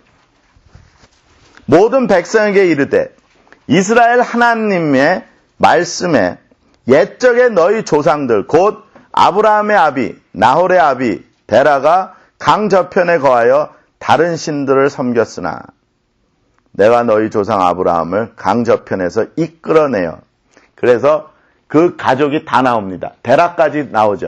모든 백성에게 이르되 이스라엘 하나님의 말씀에 옛적에 너희 조상들 곧 아브라함의 아비 나홀의 아비 데라가 강 저편에 거하여 다른 신들을 섬겼으나 내가 너희 조상 아브라함을 강 저편에서 이끌어내어 그래서 그 가족이 다 나옵니다. 데라까지 나오죠.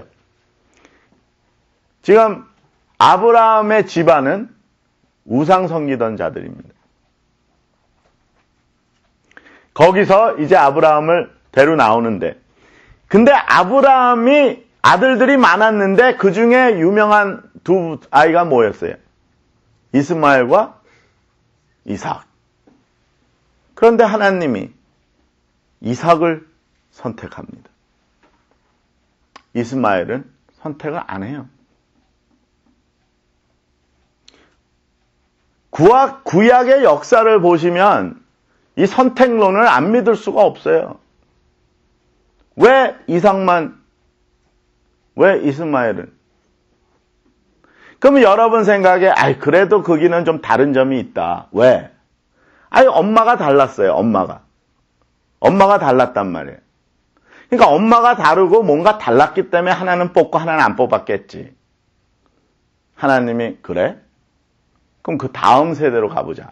지금 아브라함의 집안은 우상 섬기던 자들입니다. 거기서 이제 아브라함을 데리고 나오는데 근데 아브라함이 아들들이 많았는데 그 중에 유명한 두 아이가 뭐였어요? 이스마엘과 이삭. 그런데 하나님이 이삭을 선택합니다. 이스마엘은 선택을 안 해요. 구약의 역사를 보시면 이 선택론을 안 믿을 수가 없어요. 왜 이삭만, 왜 이스마엘은? 그러면 여러분 생각에, 그래도 거기는 좀 다른 점이 있다. 왜? 엄마가 달랐어요, 엄마가. 엄마가 달랐단 말이에요. 그러니까 엄마가 다르고 뭔가 달랐기 때문에 하나는 뽑고 하나는 안 뽑았겠지. 하나님이, 그래? 그럼 그 다음 세대로 가보자.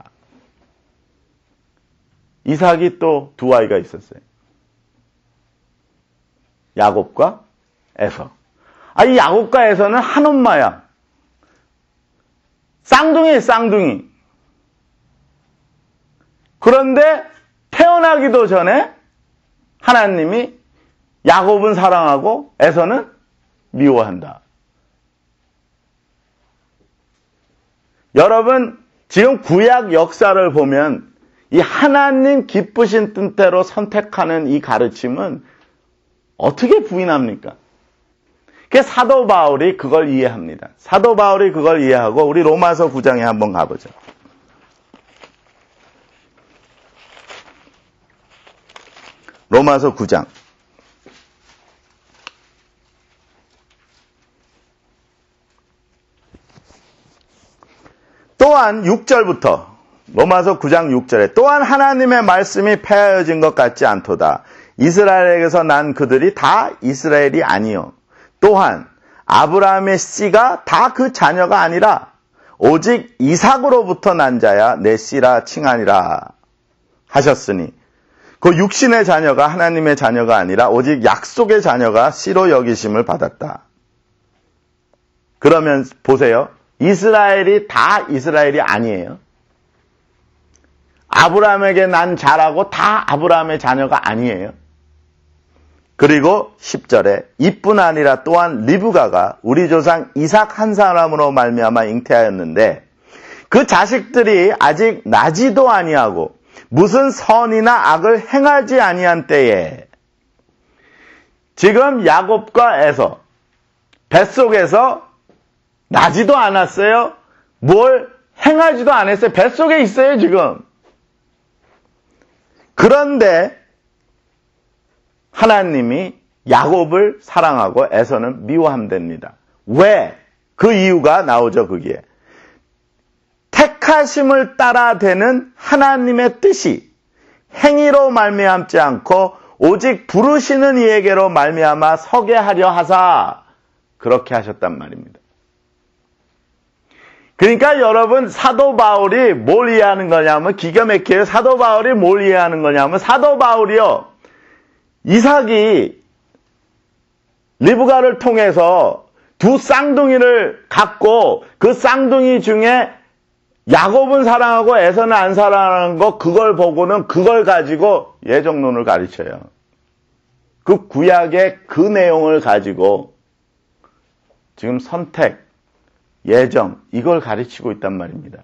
이삭이 또 두 아이가 있었어요. 야곱과 에서. 이 야곱과 에서는 한 엄마야. 쌍둥이. 그런데 태어나기도 전에 하나님이 야곱은 사랑하고 에서는 미워한다. 여러분, 지금 구약 역사를 보면 이 하나님 기쁘신 뜻대로 선택하는 이 가르침은 어떻게 부인합니까? 그게 사도 바울이 그걸 이해합니다. 사도 바울이 그걸 이해하고 우리 로마서 9장에 한번 가보죠. 로마서 9장. 또한 6절부터 로마서 9장 6절에 또한 하나님의 말씀이 폐하여진 것 같지 않도다. 이스라엘에게서 난 그들이 다 이스라엘이 아니요. 또한 아브라함의 씨가 다 그 자녀가 아니라 오직 이삭으로부터 난 자야 내 씨라 칭하니라 하셨으니 그 육신의 자녀가 하나님의 자녀가 아니라 오직 약속의 자녀가 씨로 여기심을 받았다. 그러면 보세요. 이스라엘이 다 이스라엘이 아니에요. 아브라함에게 난 자라고 다 아브라함의 자녀가 아니에요. 그리고 10절에 이뿐 아니라 또한 리브가가 우리 조상 이삭 한 사람으로 말미암아 잉태하였는데 그 자식들이 아직 나지도 아니하고 무슨 선이나 악을 행하지 아니한 때에 지금 야곱과 에서 뱃속에서 나지도 않았어요. 뭘 행하지도 않았어요. 뱃속에 있어요, 지금. 그런데 하나님이 야곱을 사랑하고 에서는 미워함됩니다. 왜? 그 이유가 나오죠, 거기에. 택하심을 따라 되는 하나님의 뜻이 행위로 말미암지 않고 오직 부르시는 이에게로 말미암아 서게 하려 하사 그렇게 하셨단 말입니다. 그러니까 여러분 사도 바울이 뭘 이해하는 거냐면 기가 막혀요. 사도 바울이 뭘 이해하는 거냐면 사도 바울이요. 이삭이 리브가를 통해서 두 쌍둥이를 갖고 그 쌍둥이 중에 야곱은 사랑하고 에서는 안 사랑하는 거 그걸 보고는 그걸 가지고 예정론을 가르쳐요. 그 구약의 그 내용을 가지고 지금 선택, 예정 이걸 가르치고 있단 말입니다.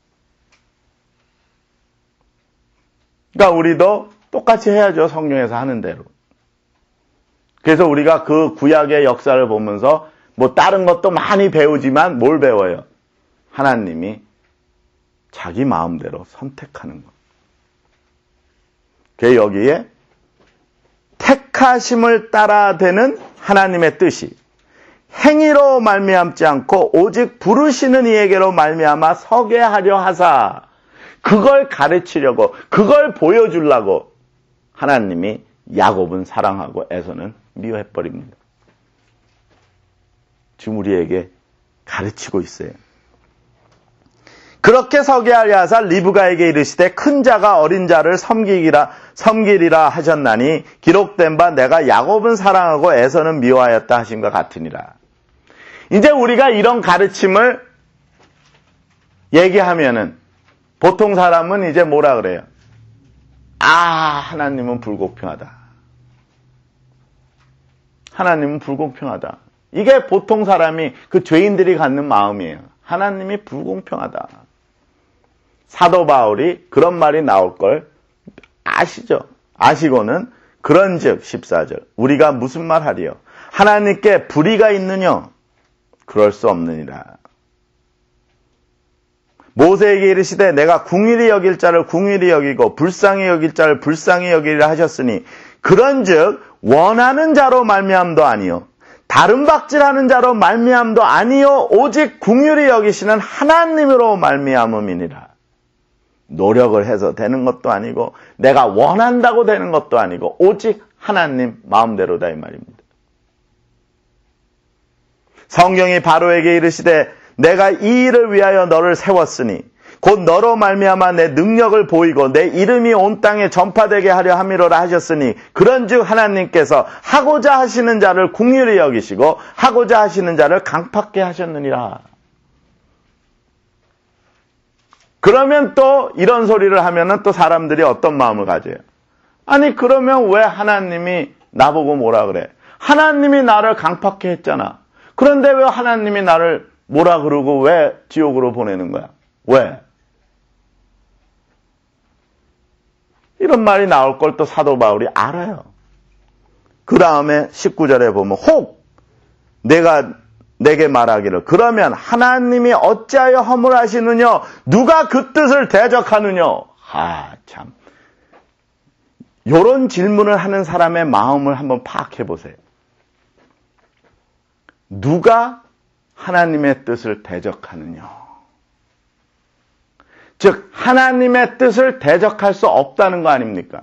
그러니까 우리도 똑같이 해야죠. 성경에서 하는 대로. 그래서 우리가 그 구약의 역사를 보면서 뭐 다른 것도 많이 배우지만 뭘 배워요? 하나님이 자기 마음대로 선택하는 것. 그게 여기에 택하심을 따라 되는 하나님의 뜻이 행위로 말미암지 않고 오직 부르시는 이에게로 말미암아 서게 하려 하사 그걸 가르치려고 그걸 보여주려고 하나님이 야곱은 사랑하고 에서는 미워해버립니다. 지금 우리에게 가르치고 있어요. 그렇게 서게 하려 하사 리브가에게 이르시되 큰 자가 어린 자를 섬기리라 하셨나니 기록된 바 내가 야곱은 사랑하고 에서는 미워하였다 하신 것 같으니라. 이제 우리가 이런 가르침을 얘기하면은 보통 사람은 이제 뭐라 그래요? 하나님은 불공평하다. 하나님은 불공평하다. 이게 보통 사람이 그 죄인들이 갖는 마음이에요. 하나님이 불공평하다. 사도 바울이 그런 말이 나올 걸 아시죠? 아시고는 그런즉 14절 우리가 무슨 말 하리요? 하나님께 불의가 있느냐? 그럴 수 없느니라. 모세에게 이르시되 내가 궁일이 여길 자를 궁일이 여기고 불쌍히 여길 자를 불쌍히 여기리라 하셨으니 그런즉 원하는 자로 말미암도 아니요 다른 박질하는 자로 말미암도 아니요 오직 궁휼히 여기시는 하나님으로 말미암음이니라. 노력을 해서 되는 것도 아니고 내가 원한다고 되는 것도 아니고 오직 하나님 마음대로다 이 말입니다. 성경이 바로에게 이르시되 내가 이 일을 위하여 너를 세웠으니 곧 너로 말미암아 내 능력을 보이고 내 이름이 온 땅에 전파되게 하려 함이로라 하셨으니 그런즉 하나님께서 하고자 하시는 자를 긍휼히 여기시고 하고자 하시는 자를 강팍게 하셨느니라. 그러면 또 이런 소리를 하면은 또 사람들이 어떤 마음을 가져요? 아니, 그러면 왜 하나님이 나보고 뭐라 그래? 하나님이 나를 강팍해 했잖아. 그런데 왜 하나님이 나를 뭐라 그러고 왜 지옥으로 보내는 거야? 왜? 이런 말이 나올 걸 또 사도 바울이 알아요. 그 다음에 19절에 보면 혹 내게 말하기를 그러면 하나님이 어찌하여 허물하시느냐? 누가 그 뜻을 대적하느냐? 참. 요런 질문을 하는 사람의 마음을 한번 파악해 보세요. 누가 하나님의 뜻을 대적하느냐? 즉 하나님의 뜻을 대적할 수 없다는 거 아닙니까?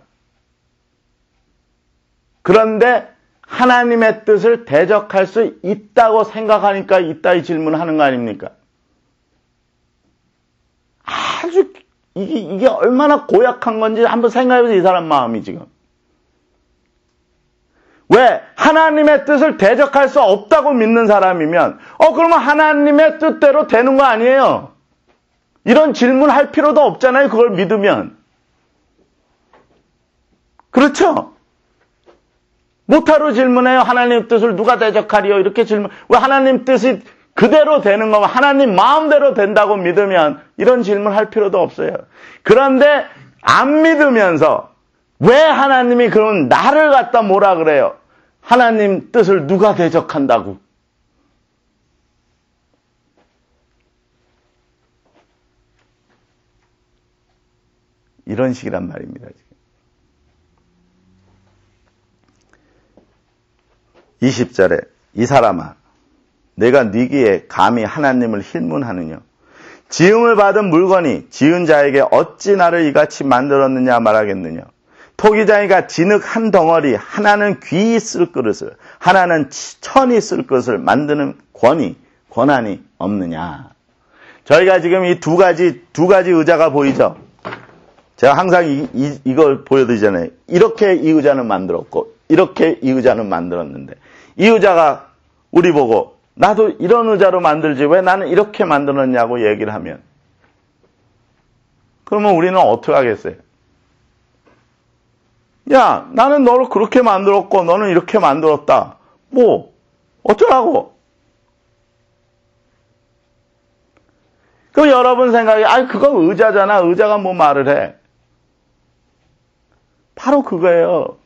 그런데 하나님의 뜻을 대적할 수 있다고 생각하니까 이따위 질문을 하는 거 아닙니까? 아주 이게 얼마나 고약한 건지 한번 생각해보세요. 이 사람 마음이 지금. 왜? 하나님의 뜻을 대적할 수 없다고 믿는 사람이면 그러면 하나님의 뜻대로 되는 거 아니에요? 이런 질문할 필요도 없잖아요. 그걸 믿으면. 그렇죠? 못하러 질문해요. 하나님 뜻을 누가 대적하리요? 이렇게 질문. 왜 하나님 뜻이 그대로 되는 거면 하나님 마음대로 된다고 믿으면 이런 질문할 필요도 없어요. 그런데 안 믿으면서 왜 하나님이 그러면 나를 갖다 뭐라 그래요? 하나님 뜻을 누가 대적한다고? 이런 식이란 말입니다. 지금. 20절에 이 사람아 내가 네 귀에 감히 하나님을 힐문하느냐? 지음을 받은 물건이 지은 자에게 어찌 나를 이같이 만들었느냐 말하겠느냐? 토기장이가 진흙 한 덩어리 하나는 귀 쓸 그릇을 하나는 천이 쓸 것을 만드는 권한이 없느냐? 저희가 지금 이 두 가지 의자가 보이죠? 제가 항상 이걸 보여드리잖아요. 이렇게 이 의자는 만들었고 이렇게 이 의자는 만들었는데 이 의자가 우리 보고 나도 이런 의자로 만들지 왜 나는 이렇게 만들었냐고 얘기를 하면 그러면 우리는 어떻게 하겠어요? 야, 나는 너를 그렇게 만들었고 너는 이렇게 만들었다. 뭐 어쩌라고? 그럼 여러분 생각에 그거 의자잖아. 의자가 뭐 말을 해. 바로 그거예요.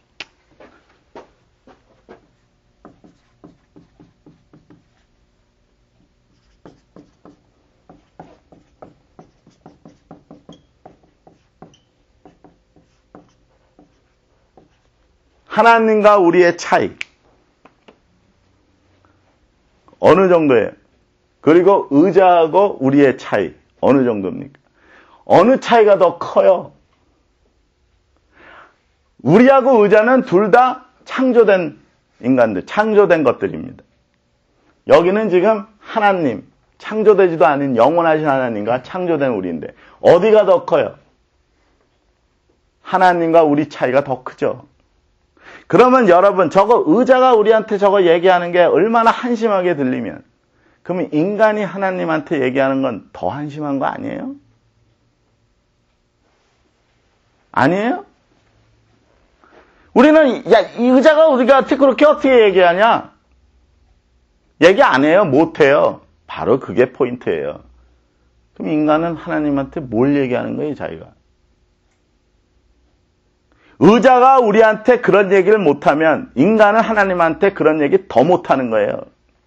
하나님과 우리의 차이. 어느 정도예요? 그리고 의자하고 우리의 차이. 어느 정도입니까? 어느 차이가 더 커요? 우리하고 의자는 둘 다 창조된 인간들, 창조된 것들입니다. 여기는 지금 하나님, 창조되지도 않은 영원하신 하나님과 창조된 우리인데 어디가 더 커요? 하나님과 우리 차이가 더 크죠. 그러면 여러분 저거 의자가 우리한테 저거 얘기하는 게 얼마나 한심하게 들리면 그러면 인간이 하나님한테 얘기하는 건 더 한심한 거 아니에요? 아니에요? 우리는 이 의자가 우리한테 그렇게 어떻게 얘기하냐? 얘기 안 해요. 못 해요. 바로 그게 포인트예요. 그럼 인간은 하나님한테 뭘 얘기하는 거예요, 자기가? 의자가 우리한테 그런 얘기를 못하면 인간은 하나님한테 그런 얘기 더 못하는 거예요.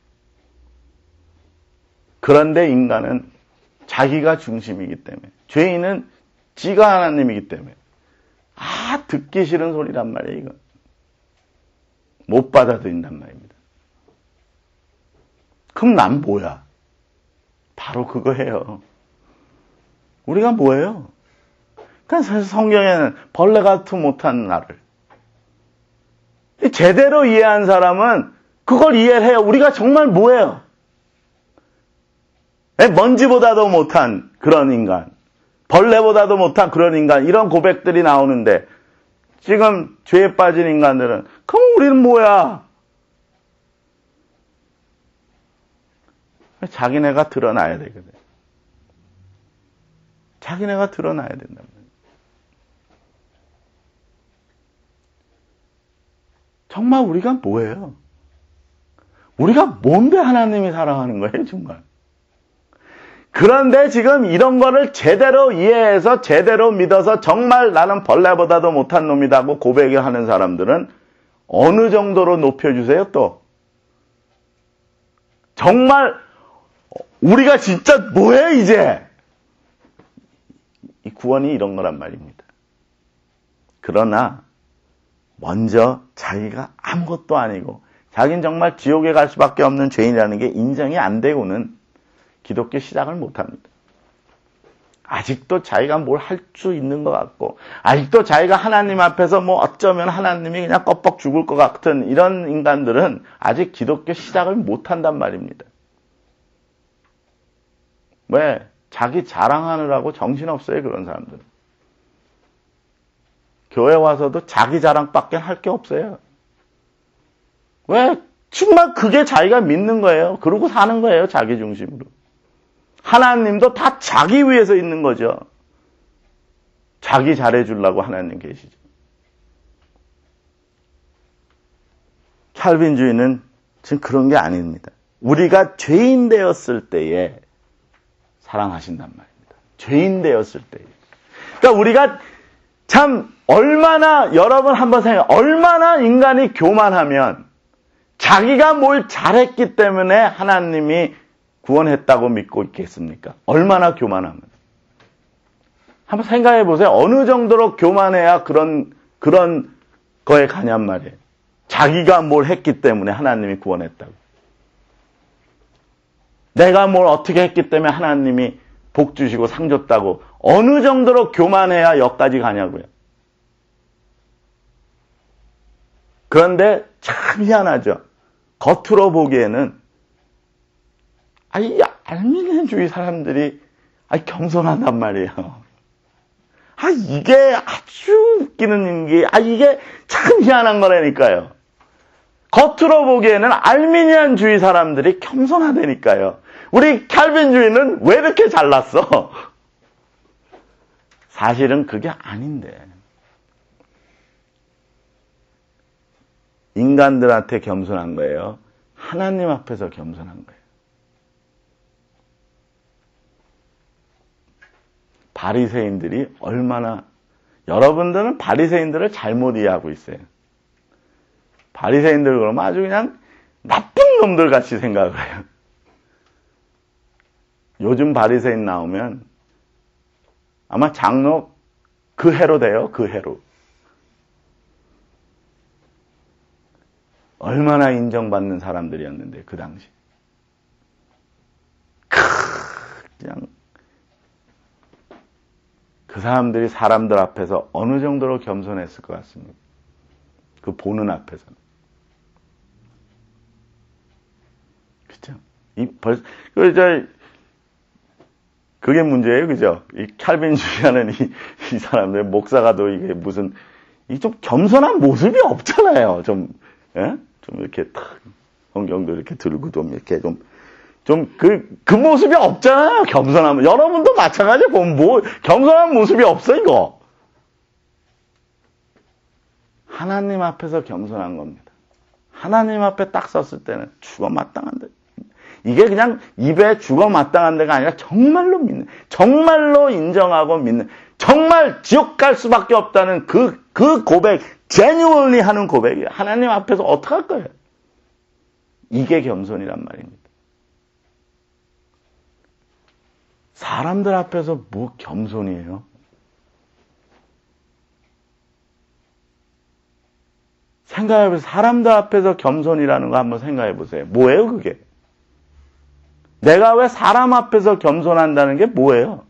그런데 인간은 자기가 중심이기 때문에 죄인은 지가 하나님이기 때문에 듣기 싫은 소리란 말이에요. 이거 못 받아들인단 말입니다. 그럼 난 뭐야? 바로 그거예요. 우리가 뭐예요? 그러니까 성경에는 벌레 같은 못한 나를 제대로 이해한 사람은 그걸 이해를 해요. 우리가 정말 뭐예요? 먼지보다도 못한 그런 인간, 벌레보다도 못한 그런 인간, 이런 고백들이 나오는데 지금 죄에 빠진 인간들은 그럼 우리는 뭐야? 자기네가 드러나야 되거든. 자기네가 드러나야 된단 말이에요. 정말 우리가 뭐예요? 우리가 뭔데 하나님이 사랑하는 거예요, 정말? 그런데 지금 이런 거를 제대로 이해해서 제대로 믿어서 정말 나는 벌레보다도 못한 놈이다 하고 고백하는 사람들은 어느 정도로 높여주세요, 또? 정말 우리가 진짜 뭐해, 이제? 이 구원이 이런 거란 말입니다. 그러나 먼저 자기가 아무것도 아니고 자기는 정말 지옥에 갈 수밖에 없는 죄인이라는 게 인정이 안 되고는 기독교 시작을 못합니다. 아직도 자기가 뭘 할 수 있는 것 같고 아직도 자기가 하나님 앞에서 뭐 어쩌면 하나님이 그냥 껍벅 죽을 것 같은 이런 인간들은 아직 기독교 시작을 못한단 말입니다. 왜? 자기 자랑하느라고 정신없어요, 그런 사람들은. 교회 와서도 자기 자랑밖에 할 게 없어요. 왜? 정말 그게 자기가 믿는 거예요. 그러고 사는 거예요, 자기 중심으로. 하나님도 다 자기 위해서 있는 거죠. 자기 잘해주려고 하나님 계시죠. 칼빈주의는 지금 그런 게 아닙니다. 우리가 죄인 되었을 때에 사랑하신단 말입니다. 죄인 되었을 때에. 그러니까 우리가 참 얼마나, 여러분 한번 생각해, 얼마나 인간이 교만하면 자기가 뭘 잘했기 때문에 하나님이 구원했다고 믿고 있겠습니까? 얼마나 교만하면. 한번 생각해 보세요. 어느 정도로 교만해야 그런 거에 가냔 말이에요. 자기가 뭘 했기 때문에 하나님이 구원했다고. 내가 뭘 어떻게 했기 때문에 하나님이 복 주시고 상 줬다고. 어느 정도로 교만해야 여기까지 가냐고요. 그런데 참 희한하죠. 겉으로 보기에는 알미니안주의 사람들이 겸손하단 말이에요. 이게 아주 웃기는 게 이게 참 희한한 거라니까요. 겉으로 보기에는 알미니안주의 사람들이 겸손하다니까요. 우리 칼빈주의는 왜 이렇게 잘났어? 사실은 그게 아닌데. 인간들한테 겸손한 거예요. 하나님 앞에서 겸손한 거예요. 바리새인들이 얼마나, 여러분들은 바리새인들을 잘못 이해하고 있어요. 바리새인들 그러면 아주 그냥 나쁜 놈들 같이 생각을 해요. 요즘 바리새인 나오면 아마 장로 그 해로 돼요. 그 해로. 얼마나 인정받는 사람들이었는데 그 당시. 그냥 그 사람들이 사람들 앞에서 어느 정도로 겸손했을 것 같습니다. 그 보는 앞에서는. 그죠? 그게 문제예요, 그죠? 이 칼빈주의하는 이 사람들, 목사가 또 이게 무슨, 좀 겸손한 모습이 없잖아요. 좀 이렇게 탁, 성경도 이렇게 들고 좀 이렇게 그 모습이 없잖아요, 겸손하면. 여러분도 마찬가지로 보면 겸손한 모습이 없어, 이거. 하나님 앞에서 겸손한 겁니다. 하나님 앞에 딱 섰을 때는 죽어 마땅한데. 이게 그냥 입에 죽어 마땅한 데가 아니라 정말로 믿는, 정말로 인정하고 믿는, 정말 지옥 갈 수밖에 없다는 그 고백, genuinely 하는 고백이에요. 하나님 앞에서 어떻게 할 거예요? 이게 겸손이란 말입니다. 사람들 앞에서 뭐 겸손이에요? 생각해보세요. 사람들 앞에서 겸손이라는 거 한번 생각해보세요. 뭐예요, 그게? 내가 왜 사람 앞에서 겸손한다는 게 뭐예요?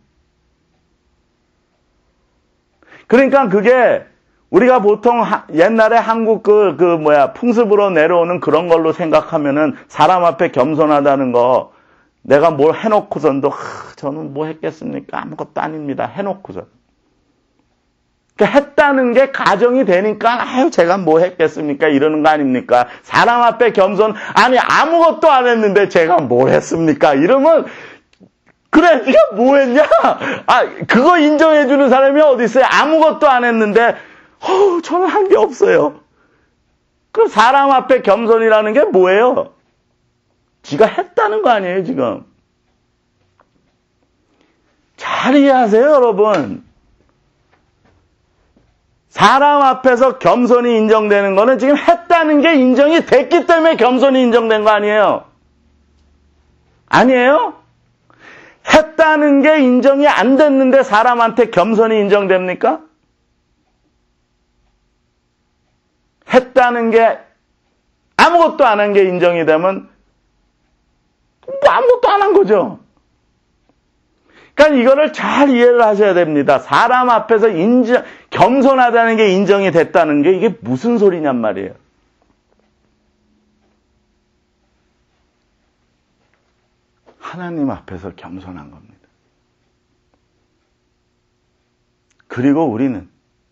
그러니까 그게 우리가 보통 옛날에 한국 풍습으로 내려오는 그런 걸로 생각하면은 사람 앞에 겸손하다는 거 내가 뭘 해놓고선도 저는 뭐 했겠습니까? 아무것도 아닙니다. 해놓고선. 그러니까 했다는 게 가정이 되니까 제가 뭐 했겠습니까? 이러는 거 아닙니까? 사람 앞에 겸손, 아무것도 안 했는데 제가 뭘 했습니까? 이러면 그래, 네가 뭐 했냐? 그거 인정해주는 사람이 어디 있어요? 아무것도 안 했는데, 저는 한 게 없어요. 그럼 사람 앞에 겸손이라는 게 뭐예요? 지가 했다는 거 아니에요, 지금. 잘 이해하세요, 여러분. 사람 앞에서 겸손이 인정되는 거는 지금 했다는 게 인정이 됐기 때문에 겸손이 인정된 거 아니에요? 아니에요? 했다는 게 인정이 안 됐는데 사람한테 겸손이 인정됩니까? 했다는 게 아무것도 안 한 게 인정이 되면 아무것도 안 한 거죠. 그러니까 이거를 잘 이해를 하셔야 됩니다. 사람 앞에서 겸손하다는 게 인정이 됐다는 게 이게 무슨 소리냔 말이에요. 하나님 앞에서 겸손한 겁니다. 그리고 우리는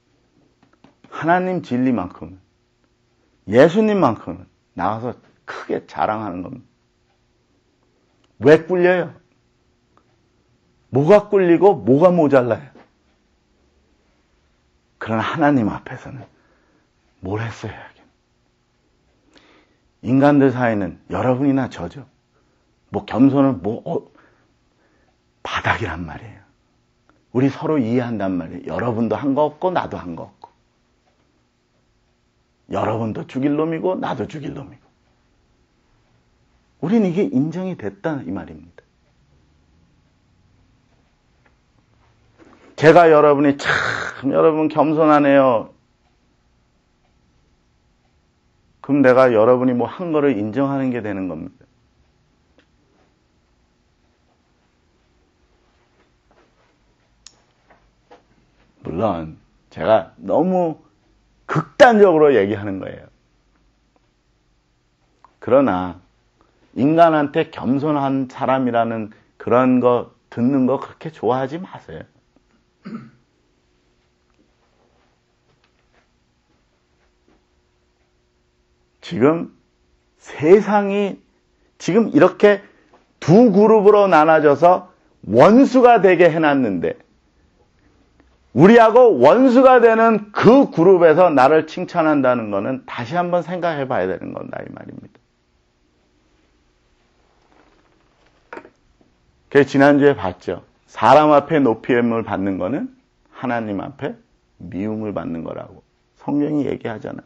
하나님 진리만큼은, 예수님만큼은 나가서 크게 자랑하는 겁니다. 왜 꿀려요? 뭐가 꿀리고 뭐가 모자라요? 그러나 하나님 앞에서는 뭘 했어야 하긴. 인간들 사이는 여러분이나 저죠. 겸손은 바닥이란 말이에요. 우리 서로 이해한단 말이에요. 여러분도 한 거 없고 나도 한 거 없고. 여러분도 죽일 놈이고 나도 죽일 놈이고. 우린 이게 인정이 됐다 이 말입니다. 제가 여러분이 참 여러분 겸손하네요. 그럼 내가 여러분이 뭐 한 거를 인정하는 게 되는 겁니다. 물론 제가 너무 극단적으로 얘기하는 거예요. 그러나 인간한테 겸손한 사람이라는 그런 거 듣는 거 그렇게 좋아하지 마세요. 지금 세상이 지금 이렇게 두 그룹으로 나눠져서 원수가 되게 해놨는데 우리하고 원수가 되는 그 그룹에서 나를 칭찬한다는 것은 다시 한번 생각해 봐야 되는 건다 이 말입니다. 그래서 지난주에 봤죠. 사람 앞에 높임을 받는 거는 하나님 앞에 미움을 받는 거라고 성경이 얘기하잖아요.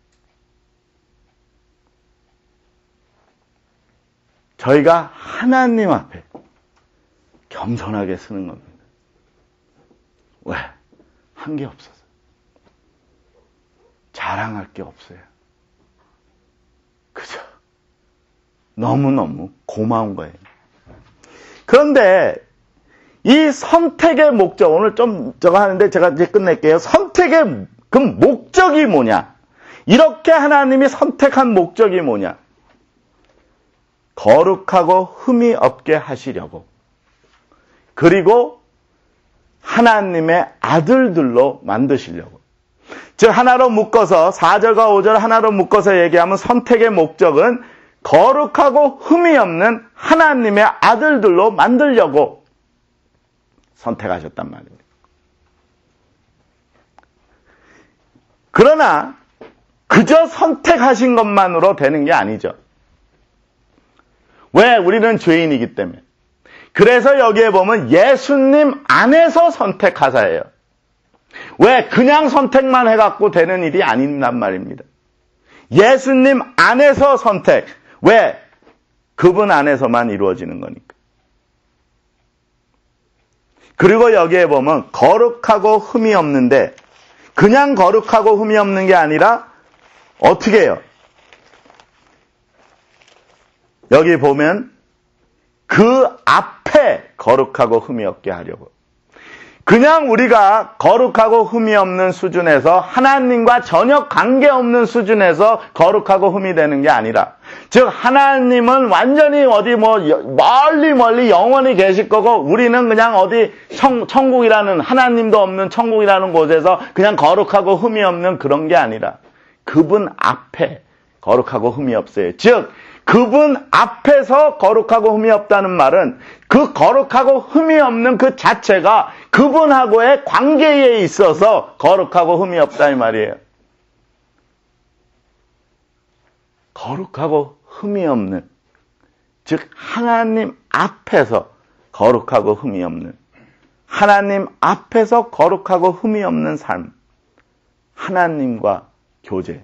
저희가 하나님 앞에 겸손하게 쓰는 겁니다. 왜? 한 게 없어서. 자랑할 게 없어요. 그죠? 너무너무 고마운 거예요. 그런데 이 선택의 목적, 오늘 좀 저거 하는데 제가 이제 끝낼게요. 선택의 그 목적이 뭐냐? 이렇게 하나님이 선택한 목적이 뭐냐? 거룩하고 흠이 없게 하시려고. 그리고 하나님의 아들들로 만드시려고. 즉 하나로 묶어서 4절과 5절 하나로 묶어서 얘기하면 선택의 목적은 거룩하고 흠이 없는 하나님의 아들들로 만들려고 선택하셨단 말입니다. 그러나 그저 선택하신 것만으로 되는 게 아니죠. 왜? 우리는 죄인이기 때문에. 그래서 여기에 보면 예수님 안에서 선택하사예요. 왜? 그냥 선택만 해갖고 되는 일이 아닌단 말입니다. 예수님 안에서 선택. 왜? 그분 안에서만 이루어지는 거니까. 그리고 여기에 보면 거룩하고 흠이 없는데 그냥 거룩하고 흠이 없는 게 아니라 어떻게 해요? 여기 보면 그 앞에 거룩하고 흠이 없게 하려고. 그냥 우리가 거룩하고 흠이 없는 수준에서 하나님과 전혀 관계없는 수준에서 거룩하고 흠이 되는 게 아니라 즉 하나님은 완전히 어디 멀리 영원히 계실 거고 우리는 그냥 어디 천국이라는 하나님도 없는 천국이라는 곳에서 그냥 거룩하고 흠이 없는 그런 게 아니라 그분 앞에 거룩하고 흠이 없어요. 즉 그분 앞에서 거룩하고 흠이 없다는 말은 그 거룩하고 흠이 없는 그 자체가 그분하고의 관계에 있어서 거룩하고 흠이 없다 이 말이에요. 거룩하고 흠이 없는, 즉 하나님 앞에서 거룩하고 흠이 없는, 하나님 앞에서 거룩하고 흠이 없는 삶, 하나님과 교제.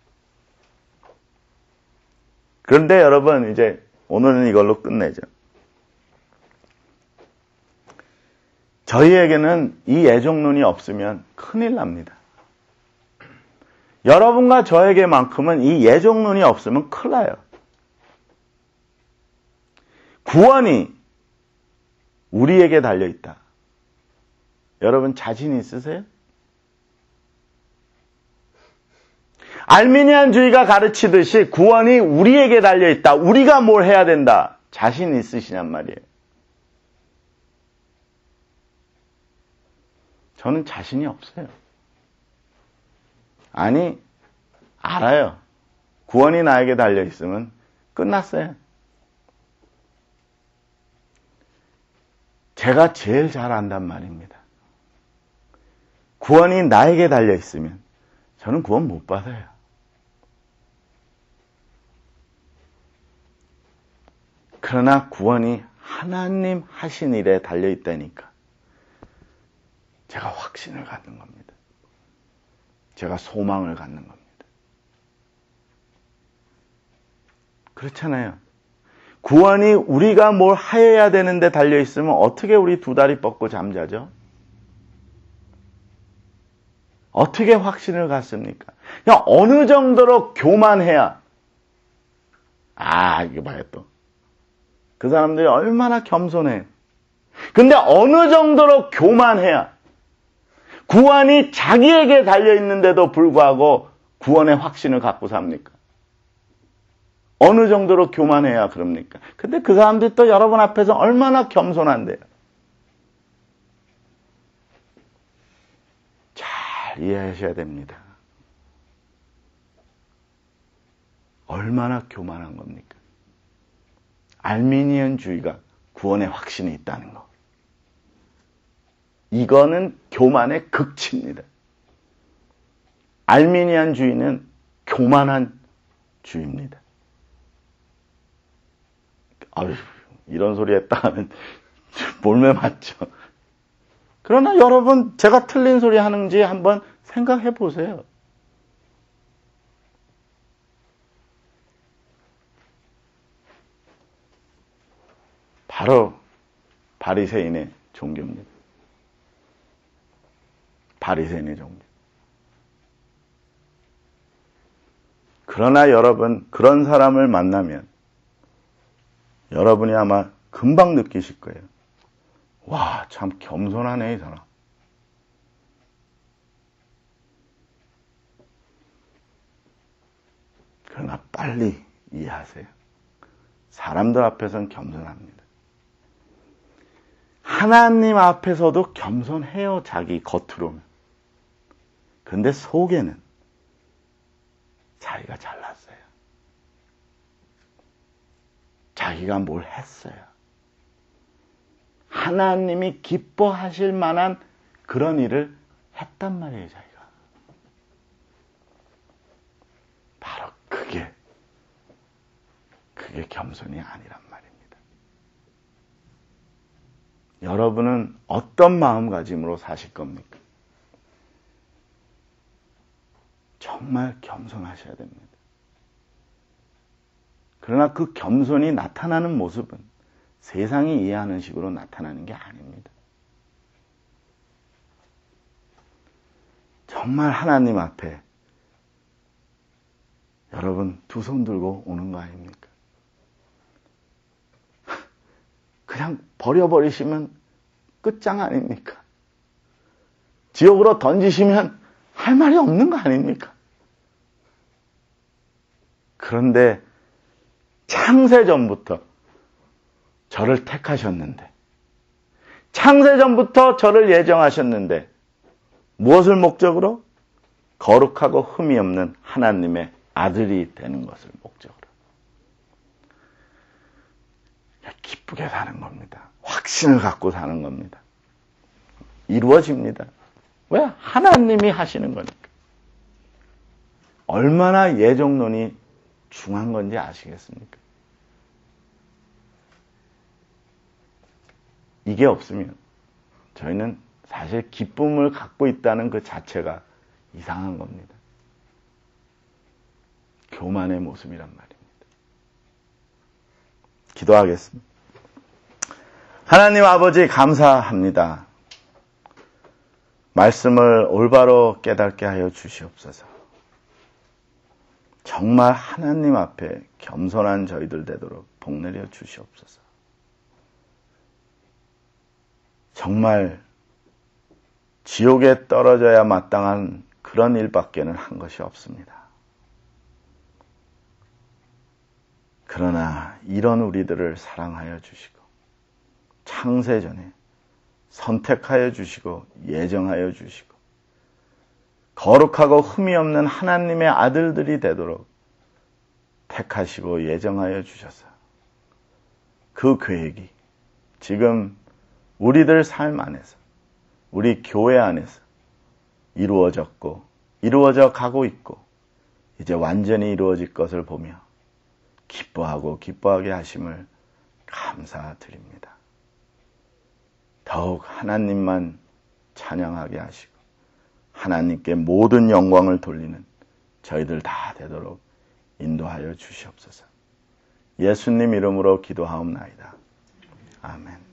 그런데 여러분, 이제 오늘은 이걸로 끝내죠. 저희에게는 이 애정론이 없으면 큰일 납니다. 여러분과 저에게만큼은 이 애정론이 없으면 큰일 나요. 구원이 우리에게 달려있다. 여러분 자신 있으세요? 알미니안주의가 가르치듯이 구원이 우리에게 달려있다. 우리가 뭘 해야 된다. 자신 있으시냔 말이에요. 저는 자신이 없어요. 아니, 알아요. 구원이 나에게 달려있으면 끝났어요. 제가 제일 잘 안단 말입니다. 구원이 나에게 달려있으면 저는 구원 못 받아요. 그러나 구원이 하나님 하신 일에 달려있다니까 제가 확신을 갖는 겁니다. 제가 소망을 갖는 겁니다. 그렇잖아요. 구원이 우리가 뭘 해야 되는데 달려있으면 어떻게 우리 두 다리 뻗고 잠자죠? 어떻게 확신을 갖습니까? 그냥 어느 정도로 교만해야, 이거 봐요 또. 그 사람들이 얼마나 겸손해. 근데 어느 정도로 교만해야 구원이 자기에게 달려있는데도 불구하고 구원의 확신을 갖고 삽니까? 어느 정도로 교만해야 그럽니까? 근데 그 사람들이 또 여러분 앞에서 얼마나 겸손한데요. 잘 이해하셔야 됩니다. 얼마나 교만한 겁니까? 알미니안주의가 구원의 확신이 있다는 거. 이거는 교만의 극치입니다. 알미니안주의는 교만한 주의입니다. 이런 소리 했다 하면 몰매 맞죠. 그러나 여러분, 제가 틀린 소리 하는지 한번 생각해 보세요. 바로 바리새인의 종교입니다. 바리새인의 종교. 그러나 여러분, 그런 사람을 만나면 여러분이 아마 금방 느끼실 거예요. 와, 참 겸손하네, 이 사람. 그러나 빨리 이해하세요. 사람들 앞에서는 겸손합니다. 하나님 앞에서도 겸손해요, 자기 겉으로는. 근데 속에는 자기가 잘났어요. 자기가 뭘 했어요. 하나님이 기뻐하실 만한 그런 일을 했단 말이에요, 자기가. 바로 그게 겸손이 아니란 말입니다. 여러분은 어떤 마음가짐으로 사실 겁니까? 정말 겸손하셔야 됩니다. 그러나 그 겸손이 나타나는 모습은 세상이 이해하는 식으로 나타나는 게 아닙니다. 정말 하나님 앞에 여러분 두 손 들고 오는 거 아닙니까? 그냥 버려버리시면 끝장 아닙니까? 지옥으로 던지시면 할 말이 없는 거 아닙니까? 그런데 창세전부터 저를 택하셨는데, 창세전부터 저를 예정하셨는데 무엇을 목적으로? 거룩하고 흠이 없는 하나님의 아들이 되는 것을 목적으로. 기쁘게 사는 겁니다. 확신을 갖고 사는 겁니다. 이루어집니다. 왜? 하나님이 하시는 거니까. 얼마나 예정론이 중요한 건지 아시겠습니까? 이게 없으면 저희는 사실 기쁨을 갖고 있다는 그 자체가 이상한 겁니다. 교만의 모습이란 말입니다. 기도하겠습니다. 하나님 아버지 감사합니다. 말씀을 올바로 깨닫게 하여 주시옵소서. 정말 하나님 앞에 겸손한 저희들 되도록 복내려 주시옵소서. 정말 지옥에 떨어져야 마땅한 그런 일밖에는 한 것이 없습니다. 그러나 이런 우리들을 사랑하여 주시고 창세전에 선택하여 주시고 예정하여 주시고 거룩하고 흠이 없는 하나님의 아들들이 되도록 택하시고 예정하여 주셔서 그 계획이 지금 우리들 삶 안에서 우리 교회 안에서 이루어졌고 이루어져 가고 있고 이제 완전히 이루어질 것을 보며 기뻐하고 기뻐하게 하심을 감사드립니다. 더욱 하나님만 찬양하게 하시고 하나님께 모든 영광을 돌리는 저희들 다 되도록 인도하여 주시옵소서. 예수님 이름으로 기도하옵나이다. 아멘.